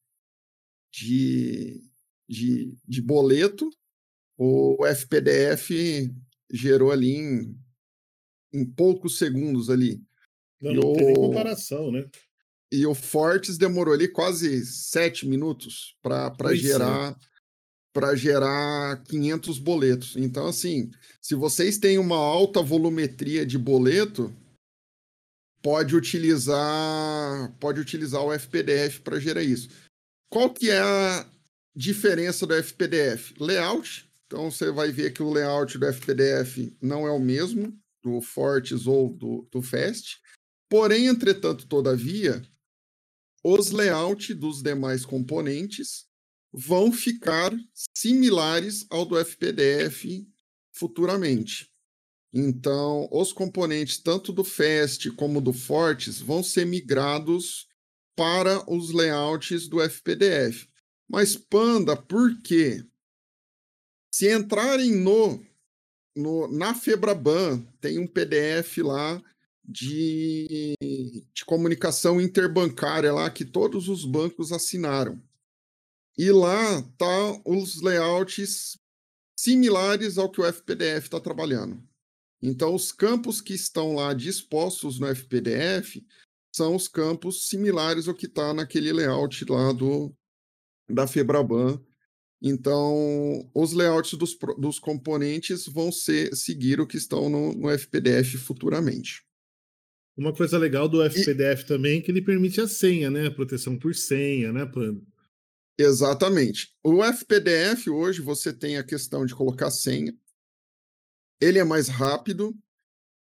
de, de, de boleto. O F P D F gerou ali em, em poucos segundos ali. Não, e não o, tem nem comparação, né? E o Fortes demorou ali quase sete minutos para gerar... É. para gerar quinhentos boletos. Então, assim, se vocês têm uma alta volumetria de boleto, pode utilizar, pode utilizar o F P D F para gerar isso. Qual que é a diferença do F P D F? Layout. Então, você vai ver que o layout do F P D F não é o mesmo do Fortes ou do, do Fast. Porém, entretanto, todavia, os layouts dos demais componentes vão ficar similares ao do F P D F futuramente. Então, os componentes tanto do Fast como do Fortes vão ser migrados para os layouts do F P D F. Mas, Panda, por quê? Se entrarem no, no, na Febraban, tem um P D F lá de, de comunicação interbancária lá que todos os bancos assinaram. E lá tá os layouts similares ao que o F P D F está trabalhando. Então, os campos que estão lá dispostos no F P D F são os campos similares ao que está naquele layout lá do, da Febraban. Então, os layouts dos, dos componentes vão ser, seguir o que estão no, no F P D F futuramente. Uma coisa legal do F P D F e... também é que ele permite a senha, né? Proteção por senha, né, Panda? Exatamente. O F P D F, hoje, você tem a questão de colocar senha. Ele é mais rápido.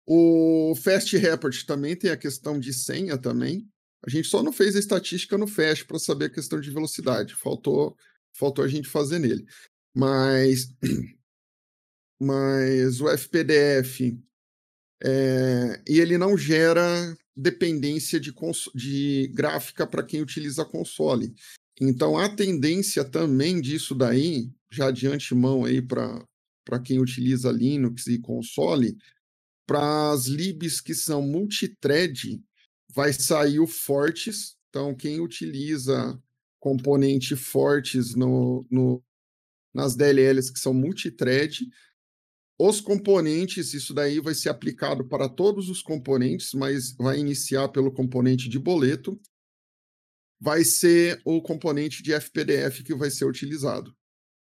O Fast Report também tem a questão de senha também. A gente só não fez a estatística no Fast para saber a questão de velocidade. Faltou, faltou a gente fazer nele. Mas, mas o F P D F, é, e ele não gera dependência de, de gráfica para quem utiliza console. Então, a tendência também disso daí, já de antemão aí para quem utiliza Linux e console, para as libs que são multithread, vai sair o Fortes. Então, quem utiliza componente Fortes no, no, nas D L Ls que são multithread, os componentes, isso daí vai ser aplicado para todos os componentes, mas vai iniciar pelo componente de boleto, vai ser o componente de F P D F que vai ser utilizado.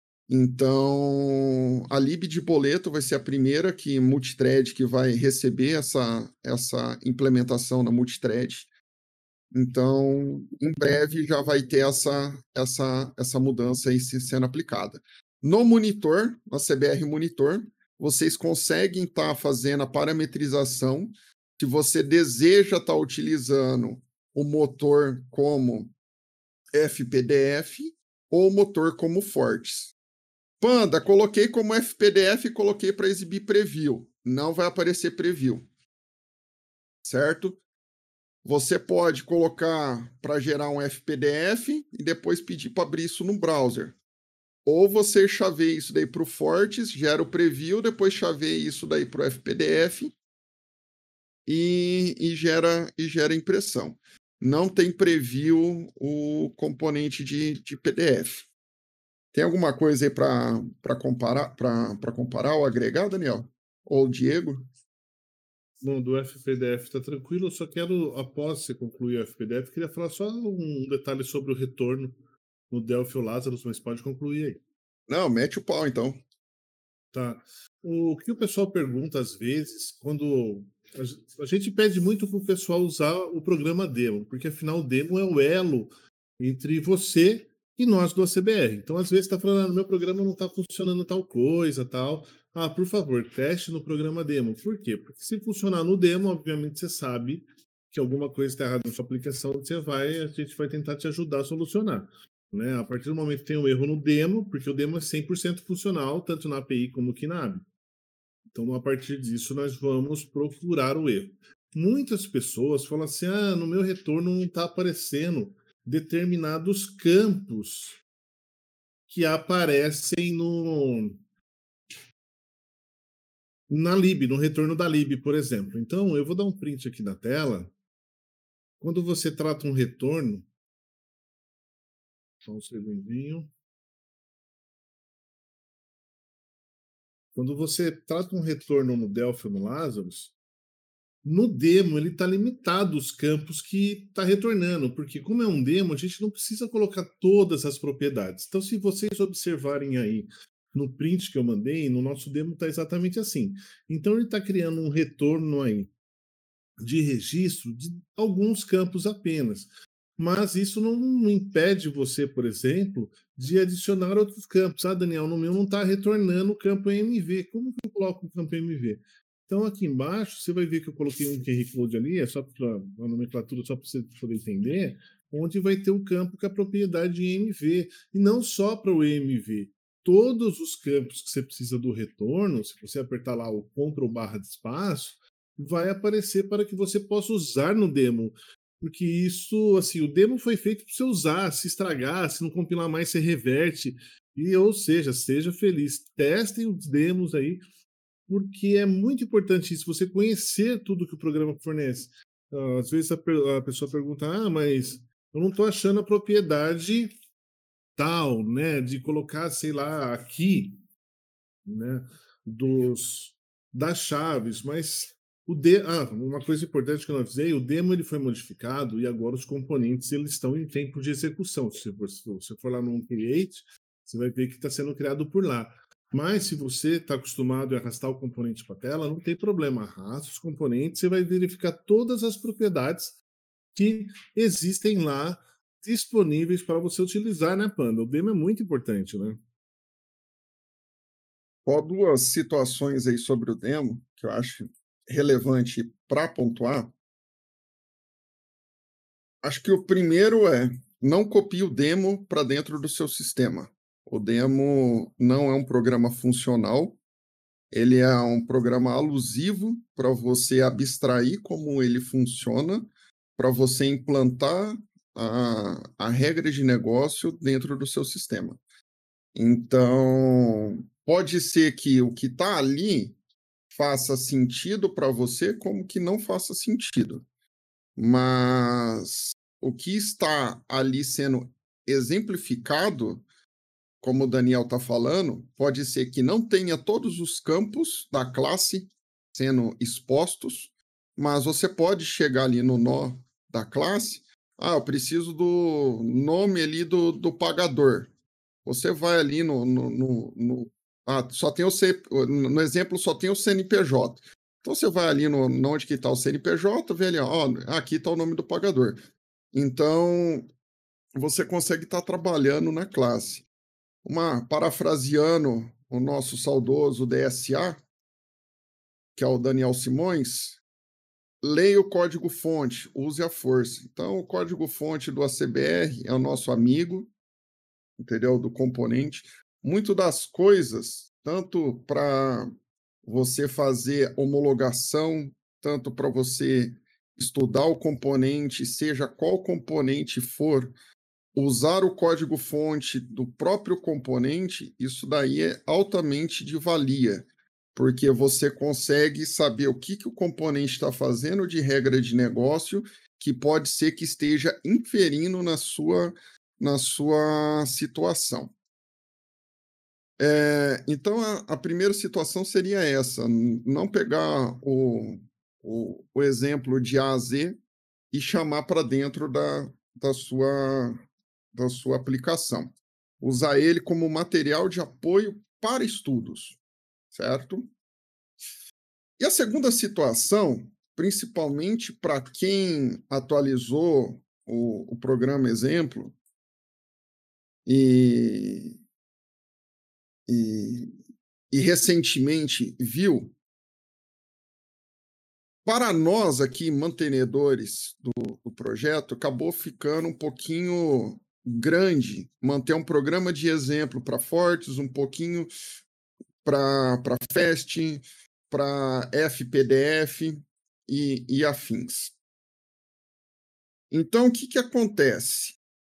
Então, a lib de boleto vai ser a primeira que multithread que vai receber essa, essa implementação na multithread. Então, em breve já vai ter essa, essa, essa mudança aí sendo aplicada. No monitor, na C B R Monitor, vocês conseguem estar tá fazendo a parametrização. Se você deseja estar tá utilizando o motor como F P D F ou o motor como Fortes. Panda, coloquei como F P D F e coloquei para exibir preview. Não vai aparecer preview. Certo? Você pode colocar para gerar um F P D F e depois pedir para abrir isso no browser. Ou você chaveia isso daí para o Fortes, gera o preview, depois chaveia isso daí para o F P D F e, e, gera, e gera impressão. Não tem preview o componente de, de P D F. Tem alguma coisa aí para comparar, para comparar ou agregar, Daniel? Ou Diego? Bom, do F P D F está tranquilo, eu só quero, após você concluir o F P D F, queria falar só um detalhe sobre o retorno no Delphi ou Lazarus, mas pode concluir aí. Não, mete o pau então. Tá. O que o pessoal pergunta às vezes, quando a gente pede muito para o pessoal usar o programa demo, porque afinal o demo é o elo entre você e nós do A C B R. Então, às vezes, está falando, ah, meu programa não está funcionando tal coisa, tal. Ah, por favor, teste no programa demo. Por quê? Porque se funcionar no demo, obviamente você sabe que alguma coisa está errada na sua aplicação, você vai, a gente vai tentar te ajudar a solucionar. Né? A partir do momento que tem um erro no demo, porque o demo é cem por cento funcional, tanto na A P I como aqui na A B. Então, a partir disso, nós vamos procurar o erro. Muitas pessoas falam assim, ah, no meu retorno não está aparecendo determinados campos que aparecem no na lib, no retorno da lib, por exemplo. Então, eu vou dar um print aqui na tela. Quando você trata um retorno, só um segundinho. Quando você trata um retorno no Delphi ou no Lazarus, no demo ele está limitado os campos que está retornando, porque como é um demo, a gente não precisa colocar todas as propriedades. Então, se vocês observarem aí no print que eu mandei, no nosso demo está exatamente assim. Então, ele está criando um retorno aí de registro de alguns campos apenas. Mas isso não impede você, por exemplo, de adicionar outros campos. Ah, Daniel, no meu não está retornando o campo M V. Como que eu coloco o campo M V? Então, aqui embaixo, você vai ver que eu coloquei um Q R Code ali, é só para a nomenclatura, só para você poder entender, onde vai ter um campo com a propriedade de M V. E não só para o M V. Todos os campos que você precisa do retorno, se você apertar lá o Ctrl barra de espaço, vai aparecer para que você possa usar no demo. Porque isso, assim, o demo foi feito para você usar, se estragar, se não compilar mais, você reverte. E, ou seja, seja feliz. Testem os demos aí, porque é muito importante isso, você conhecer tudo que o programa fornece. Às vezes a, a pessoa pergunta, ah, mas eu não estou achando a propriedade tal, né, de colocar, sei lá, aqui, né, dos, das chaves, mas o de, ah, uma coisa importante que eu não avisei, o demo ele foi modificado e agora os componentes eles estão em tempo de execução. Se você for lá no Create, você vai ver que está sendo criado por lá. Mas se você está acostumado a arrastar o componente para a tela, não tem problema. Arrasta os componentes, você vai verificar todas as propriedades que existem lá disponíveis para você utilizar, né, Panda? O demo é muito importante, né? Ó, duas situações aí sobre o demo que eu acho relevante para pontuar, acho que o primeiro é não copie o demo para dentro do seu sistema. O demo não é um programa funcional, ele é um programa alusivo para você abstrair como ele funciona, para você implantar a, a regra de negócio dentro do seu sistema. Então, pode ser que o que está ali faça sentido para você, como que não faça sentido. Mas o que está ali sendo exemplificado, como o Daniel está falando, pode ser que não tenha todos os campos da classe sendo expostos, mas você pode chegar ali no nó da classe. Ah, eu preciso do nome ali do, do pagador. Você vai ali no, no, no, no ah, só tem o C, no exemplo só tem o C N P J. Então você vai ali no, no onde que está o C N P J, vê ali, ó, aqui está o nome do pagador. Então você consegue estar tá trabalhando na classe. Uma parafraseando o nosso saudoso D S A, que é o Daniel Simões, leia o código-fonte, use a força. Então o código-fonte do A C B R é o nosso amigo, entendeu? Do componente. Muito das coisas, tanto para você fazer homologação, tanto para você estudar o componente, seja qual componente for, usar o código-fonte do próprio componente, isso daí é altamente de valia, porque você consegue saber o que, que o componente está fazendo de regra de negócio, que pode ser que esteja inferindo na sua na sua situação. É, então, a, a primeira situação seria essa, não pegar o, o, o exemplo de A a Z e chamar para dentro da, da, sua, da sua aplicação. Usar ele como material de apoio para estudos, certo? E a segunda situação, principalmente para quem atualizou o, o programa exemplo, E, e, e recentemente viu, para nós aqui, mantenedores do, do projeto, acabou ficando um pouquinho grande manter um programa de exemplo para Fortes, um pouquinho para FAST, para F P D F e, e afins. Então, o que, que acontece?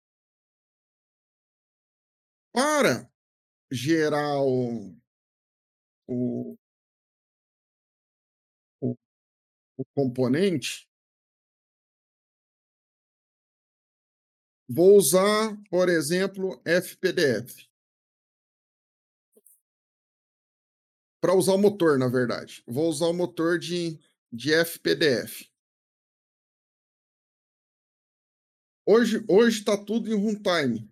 Para gerar o, o, o, o componente, vou usar, por exemplo, F P D F. Para usar o motor, na verdade. Vou usar o motor de, de F P D F. Hoje está tudo em runtime.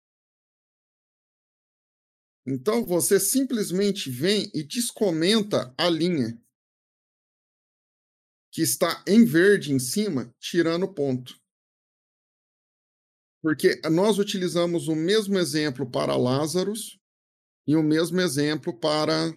Então, você simplesmente vem e descomenta a linha que está em verde em cima, tirando o ponto. Porque nós utilizamos o mesmo exemplo para Lazarus e o mesmo exemplo para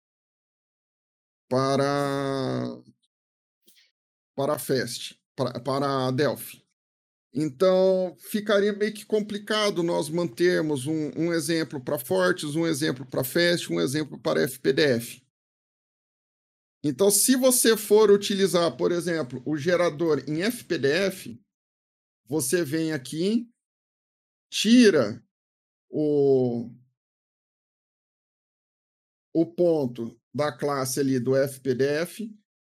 para para Fast, para, para Delphi. Então, ficaria meio que complicado nós mantermos um, um exemplo para Fortes, um exemplo para Fast, um exemplo para F P D F. Então, se você for utilizar, por exemplo, o gerador em F P D F, você vem aqui, tira o, o ponto da classe ali do F P D F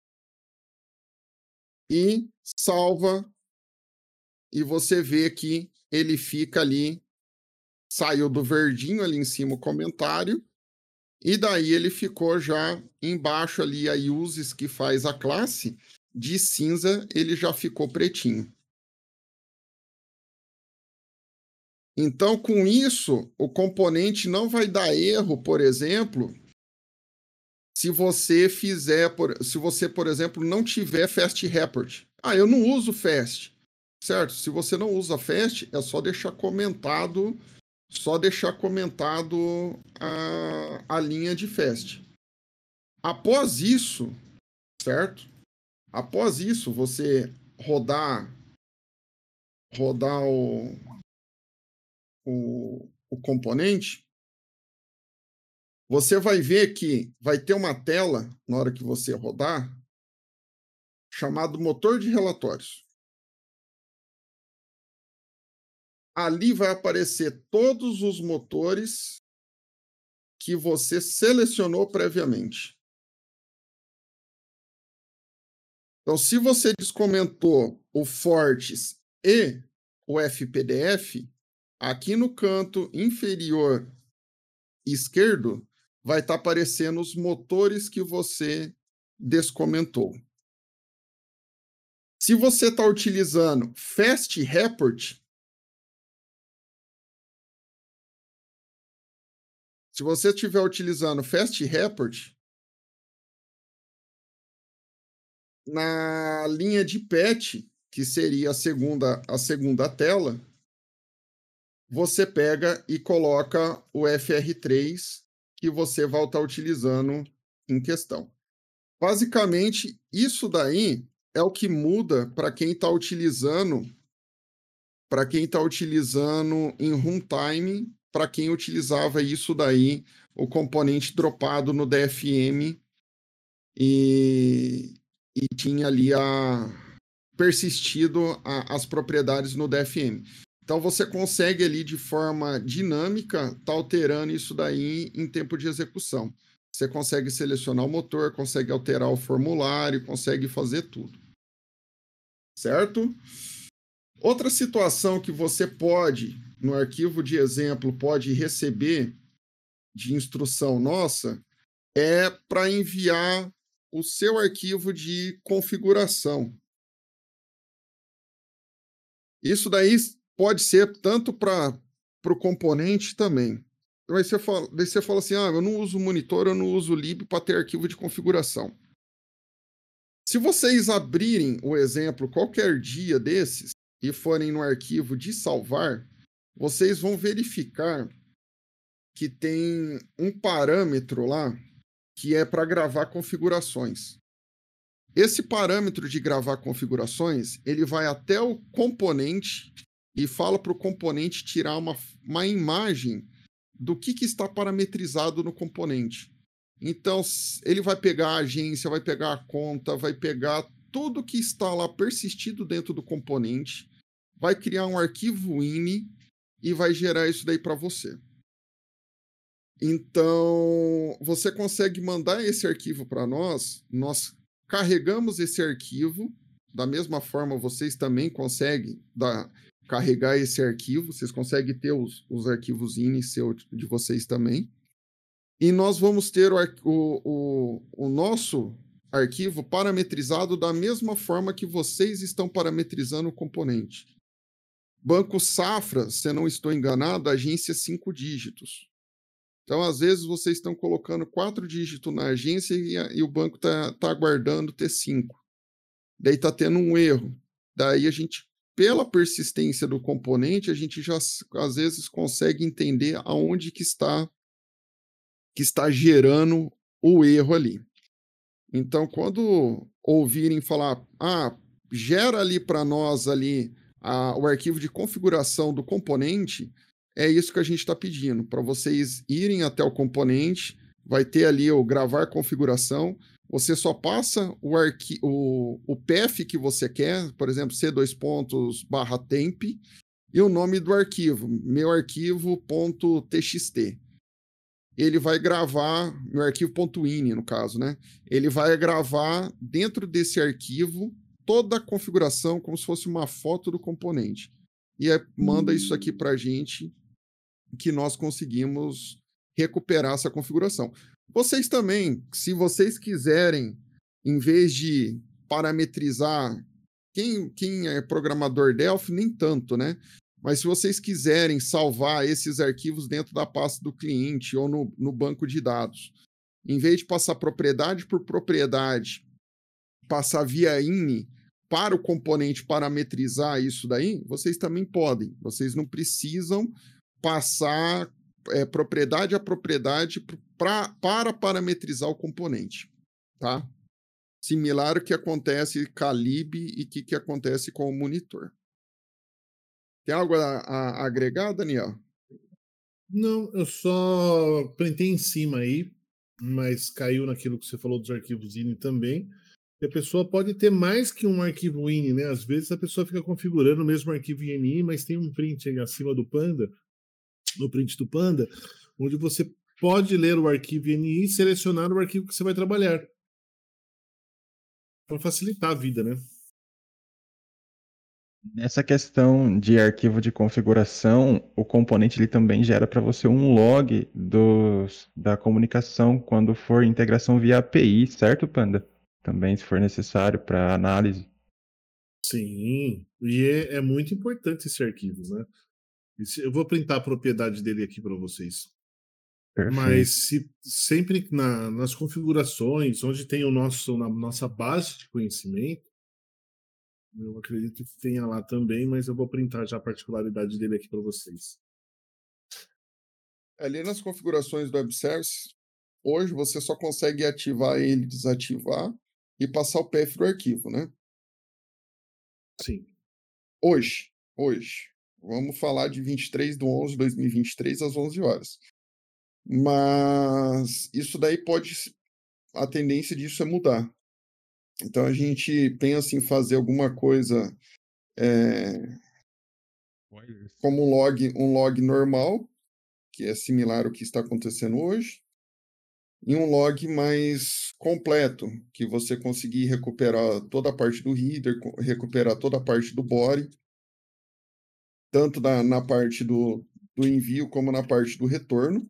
e salva, e você vê que ele fica ali, saiu do verdinho ali em cima o comentário, e daí ele ficou já embaixo ali a uses que faz a classe, de cinza ele já ficou pretinho. Então, com isso, o componente não vai dar erro, por exemplo, se você fizer, por, se você, por exemplo, não tiver Fast Report. Ah, eu não uso Fast, certo? Se você não usa Fast, é só deixar comentado, só deixar comentado a, a linha de Fast. Após isso, certo? Após isso, você rodar, rodar o, o, o componente, você vai ver que vai ter uma tela, na hora que você rodar, chamado motor de relatórios. Ali vai aparecer todos os motores que você selecionou previamente. Então, se você descomentou o Fortes e o F P D F, aqui no canto inferior esquerdo vai estar aparecendo os motores que você descomentou. Se você está utilizando Fast Report, se você estiver utilizando Fast Report, na linha de patch, que seria a segunda, a segunda tela, você pega e coloca o F R três que você vai estar utilizando em questão. Basicamente, isso daí é o que muda para quem está utilizando, para quem está utilizando em runtime, para quem utilizava isso daí, o componente dropado no D F M e, e tinha ali a, persistido a, as propriedades no D F M. Então você consegue ali de forma dinâmica estar tá alterando isso daí em tempo de execução. Você consegue selecionar o motor, consegue alterar o formulário, consegue fazer tudo. Certo? Outra situação que você pode, no arquivo de exemplo, pode receber de instrução nossa, é para enviar o seu arquivo de configuração. Isso daí pode ser tanto para o componente também. Aí você, fala, daí você fala assim, ah, eu não uso monitor, eu não uso lib para ter arquivo de configuração. Se vocês abrirem o exemplo qualquer dia desses e forem no arquivo de salvar, vocês vão verificar que tem um parâmetro lá que é para gravar configurações. Esse parâmetro de gravar configurações, ele vai até o componente e fala para o componente tirar uma, uma imagem do que, que está parametrizado no componente. Então, ele vai pegar a agência, vai pegar a conta, vai pegar tudo que está lá persistido dentro do componente, vai criar um arquivo ini e vai gerar isso daí para você. Então, você consegue mandar esse arquivo para nós, nós carregamos esse arquivo, da mesma forma vocês também conseguem dar, carregar esse arquivo, vocês conseguem ter os, os arquivos ini seu, de vocês também, e nós vamos ter o, o, o, o nosso arquivo parametrizado da mesma forma que vocês estão parametrizando o componente. Banco Safra, se eu não estou enganado, agência cinco dígitos. Então, às vezes, vocês estão colocando quatro dígitos na agência e, a, e o banco está tá aguardando ter cinco. Daí está tendo um erro. Daí a gente, pela persistência do componente, a gente já, às vezes, consegue entender aonde que está, que está gerando o erro ali. Então, quando ouvirem falar, ah, gera ali para nós ali a, o arquivo de configuração do componente, é isso que a gente está pedindo, para vocês irem até o componente, vai ter ali o gravar configuração, você só passa o, arqui o, o P F que você quer, por exemplo, C dois pontos barra temp, e o nome do arquivo, meu arquivo.txt. Ele vai gravar, meu arquivo.ini no caso, né? Ele vai gravar dentro desse arquivo toda a configuração como se fosse uma foto do componente. E aí, manda isso aqui para a gente, que nós conseguimos recuperar essa configuração. Vocês também, se vocês quiserem, em vez de parametrizar, quem, quem é programador Delphi, nem tanto, né? Mas se vocês quiserem salvar esses arquivos dentro da pasta do cliente ou no, no banco de dados, em vez de passar propriedade por propriedade, passar via ini para o componente parametrizar isso daí, vocês também podem. Vocês não precisam passar é, propriedade a propriedade pra, para parametrizar o componente, tá? similar ao que acontece com a lib e o que, que acontece com o monitor. Tem algo a, a agregar, Daniel? Não, eu só printei em cima aí, mas caiu naquilo que você falou dos arquivos I N I também. E a pessoa pode ter mais que um arquivo I N I, né? Às vezes a pessoa fica configurando o mesmo arquivo I N I, mas tem um print aí acima do Panda, no print do Panda, onde você pode ler o arquivo I N I e selecionar o arquivo que você vai trabalhar. Para facilitar a vida, né? Nessa questão de arquivo de configuração, o componente ele também gera para você um log dos, da comunicação quando for integração via A P I, certo, Panda? Também, se for necessário para análise. Sim, e é, é muito importante esse arquivo, né? Esse- eu vou printar a propriedade dele aqui para vocês. Perfeito. Mas se sempre na- nas configurações, onde tem o nosso, na nossa base de conhecimento, eu acredito que tenha lá também, mas eu vou printar já a particularidade dele aqui para vocês. Ali nas configurações do Web Service, hoje você só consegue ativar ele, desativar e passar o P F do arquivo, né? Sim. Hoje, hoje. Vamos falar de vinte e três de onze de dois mil e vinte e três às onze horas. Mas isso daí pode, a tendência disso é mudar. Então a gente pensa em fazer alguma coisa é, como um log, um log normal, que é similar ao que está acontecendo hoje, e um log mais completo, que você conseguir recuperar toda a parte do header, co- recuperar toda a parte do body, tanto na, na parte do, do envio como na parte do retorno.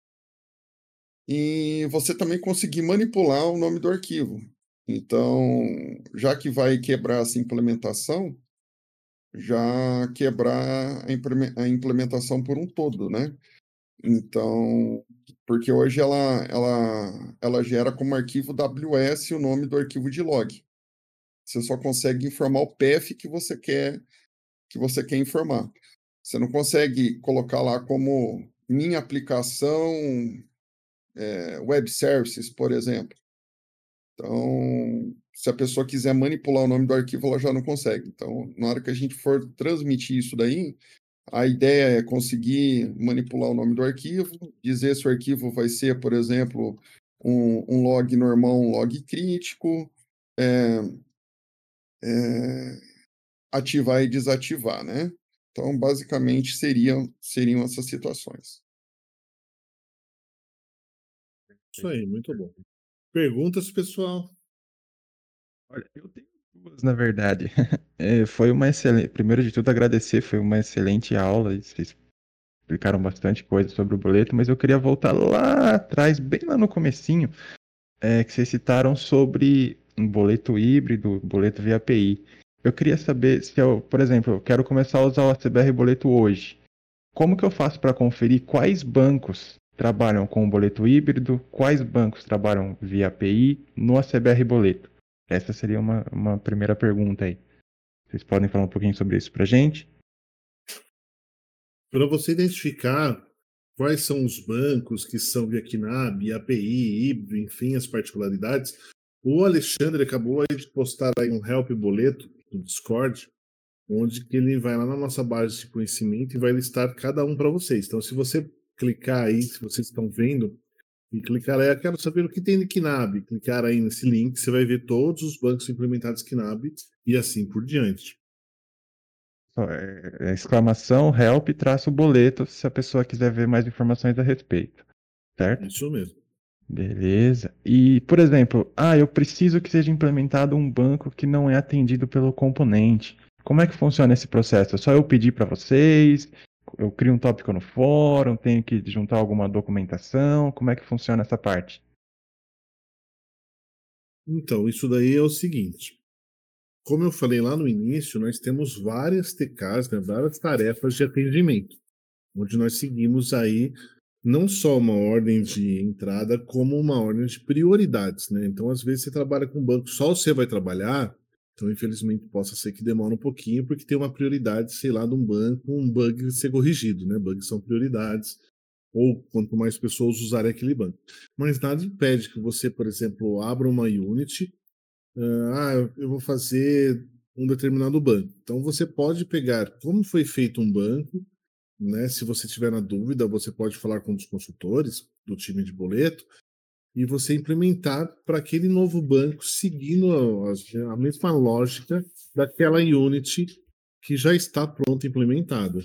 E você também conseguir manipular o nome do arquivo. Então, já que vai quebrar essa implementação, já quebrar a impleme- a implementação por um todo, né? Então, porque hoje ela, ela, ela gera como arquivo W S o nome do arquivo de log. Você só consegue informar o P F que você quer que você quer informar. Você não consegue colocar lá como minha aplicação é, web services, por exemplo. Então, se a pessoa quiser manipular o nome do arquivo, ela já não consegue. Então, na hora que a gente for transmitir isso daí, a ideia é conseguir manipular o nome do arquivo, dizer se o arquivo vai ser, por exemplo, um, um log normal, um log crítico, é, é, ativar e desativar, né? Então, basicamente, seriam, seriam essas situações. Isso aí, muito bom. Perguntas, pessoal? Olha, eu tenho duas, na verdade. É, foi uma excelente. Primeiro de tudo, agradecer, foi uma excelente aula. E vocês explicaram bastante coisa sobre o boleto, mas eu queria voltar lá atrás, bem lá no comecinho, é, que vocês citaram sobre um boleto híbrido, boleto via A P I. Eu queria saber se eu, por exemplo, eu quero começar a usar o A C B R Boleto hoje. Como que eu faço para conferir quais bancos trabalham com o boleto híbrido, quais bancos trabalham via A P I no A C B R Boleto? Essa seria uma, uma primeira pergunta aí. Vocês podem falar um pouquinho sobre isso para gente? Para você identificar quais são os bancos que são via Q N A B, A P I, híbrido, enfim, as particularidades, o Alexandre acabou aí de postar aí um help boleto no Discord, onde que ele vai lá na nossa base de conhecimento e vai listar cada um para vocês. Então, se você clicar aí, se vocês estão vendo, e clicar aí, eu quero saber o que tem de Q N A B, clicar aí nesse link, você vai ver todos os bancos implementados Q N A B e assim por diante. Só, é, é exclamação, help, traço boleto, se a pessoa quiser ver mais informações a respeito, certo? Isso mesmo. Beleza. E, por exemplo, ah, eu preciso que seja implementado um banco que não é atendido pelo componente. Como é que funciona esse processo? É só eu pedir para vocês? Eu crio um tópico no fórum? Tenho que juntar alguma documentação? Como é que funciona essa parte? Então, isso daí é o seguinte. Como eu falei lá no início, nós temos várias T Ks, né, várias tarefas de atendimento, onde nós seguimos aí não só uma ordem de entrada, como uma ordem de prioridades, né? Então, às vezes, você trabalha com banco, só você vai trabalhar, então, infelizmente, possa ser que demore um pouquinho, porque tem uma prioridade, sei lá, de um banco, um bug ser corrigido, né? Bugs são prioridades, ou quanto mais pessoas usarem aquele banco. Mas nada impede que você, por exemplo, abra uma Unity, Ah, eu- eu vou fazer um determinado banco. Então você pode pegar como foi feito um banco, né? Se você tiver na dúvida, você pode falar com os consultores do time de boleto e você implementar para aquele novo banco seguindo a, a mesma lógica daquela Unity que já está pronta implementada.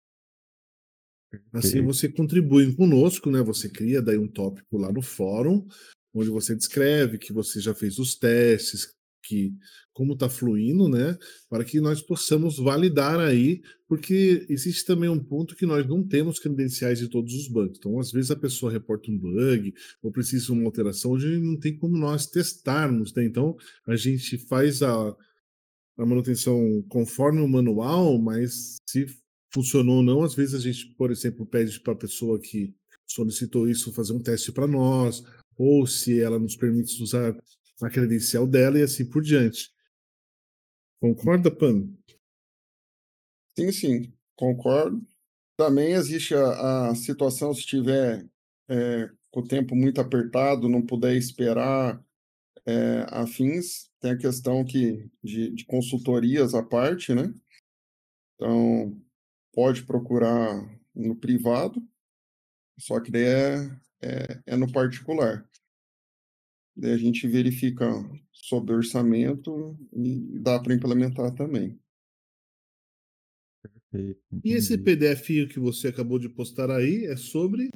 Assim Perfeito. você contribui conosco, né? Você cria daí um tópico lá no fórum, onde você descreve que você já fez os testes, que como está fluindo, né? Para que nós possamos validar aí, porque existe também um ponto que nós não temos credenciais de todos os bancos. Então, às vezes a pessoa reporta um bug ou precisa de uma alteração, hoje não tem como nós testarmos, né? Então, a gente faz a a manutenção conforme o manual, mas se funcionou ou não, às vezes a gente, por exemplo, pede para a pessoa que solicitou isso fazer um teste para nós, ou se ela nos permite usar a credencial dela e assim por diante. Concorda, Pan? Sim, sim, concordo. Também existe a, a situação, se tiver é, com o tempo muito apertado, não puder esperar é, afins, tem a questão que, de, de consultorias à parte, né? Então, pode procurar no privado, só que daí é, é, é no particular. Daí a gente verifica sobre orçamento e dá para implementar também. Perfeito, E esse entendi. P D F que você acabou de postar aí é sobre.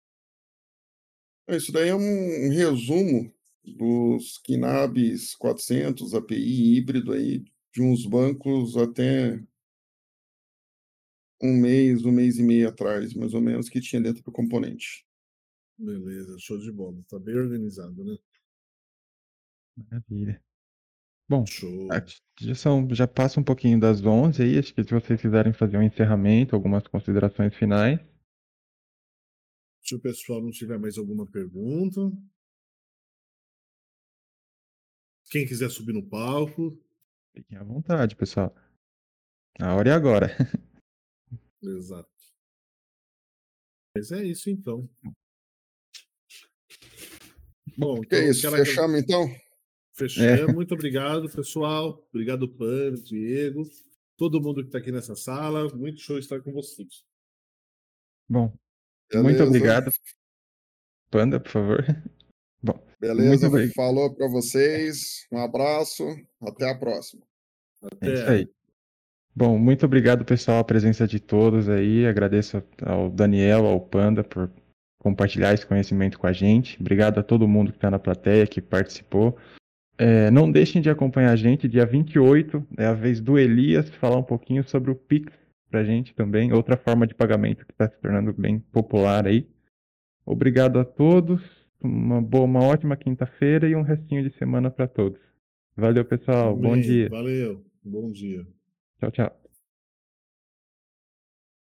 Isso daí é um, um resumo dos Kinabs quatrocentos, A P I híbrido aí, de uns bancos até um mês, um mês e meio atrás, mais ou menos, que tinha dentro do componente. Beleza, show de bola. Tá bem organizado, né? Maravilha. Bom, Show. acho que já são, já passa um pouquinho das onze aí, acho que se vocês quiserem fazer um encerramento, algumas considerações finais. Se o pessoal não tiver mais alguma pergunta, quem quiser subir no palco, Fiquem à vontade, pessoal. A hora é agora. exato. Mas é isso então. Bom, Que é então isso, quero agra- fechamos então? É, fechar. Muito obrigado, pessoal. Obrigado, Pan, Diego, todo mundo que está aqui nessa sala. Muito show estar com vocês. bom, muito Beleza, obrigado. Panda, por favor. Bom, muito beleza, obrigado. falou para vocês, um abraço, até a próxima. É isso Até. aí. Bom, muito obrigado, pessoal, a presença de todos aí. Agradeço ao Daniel, ao Panda, por compartilhar esse conhecimento com a gente. Obrigado a todo mundo que está na plateia, que participou. É, não deixem de acompanhar a gente, dia vinte e oito, é a vez do Elias falar um pouquinho sobre o Pix para a gente também, outra forma de pagamento que está se tornando bem popular aí. Obrigado a todos, uma boa, uma ótima quinta-feira e um restinho de semana para todos. Valeu, pessoal. Bom Amém. dia. Valeu. Bom dia. Tchau, tchau.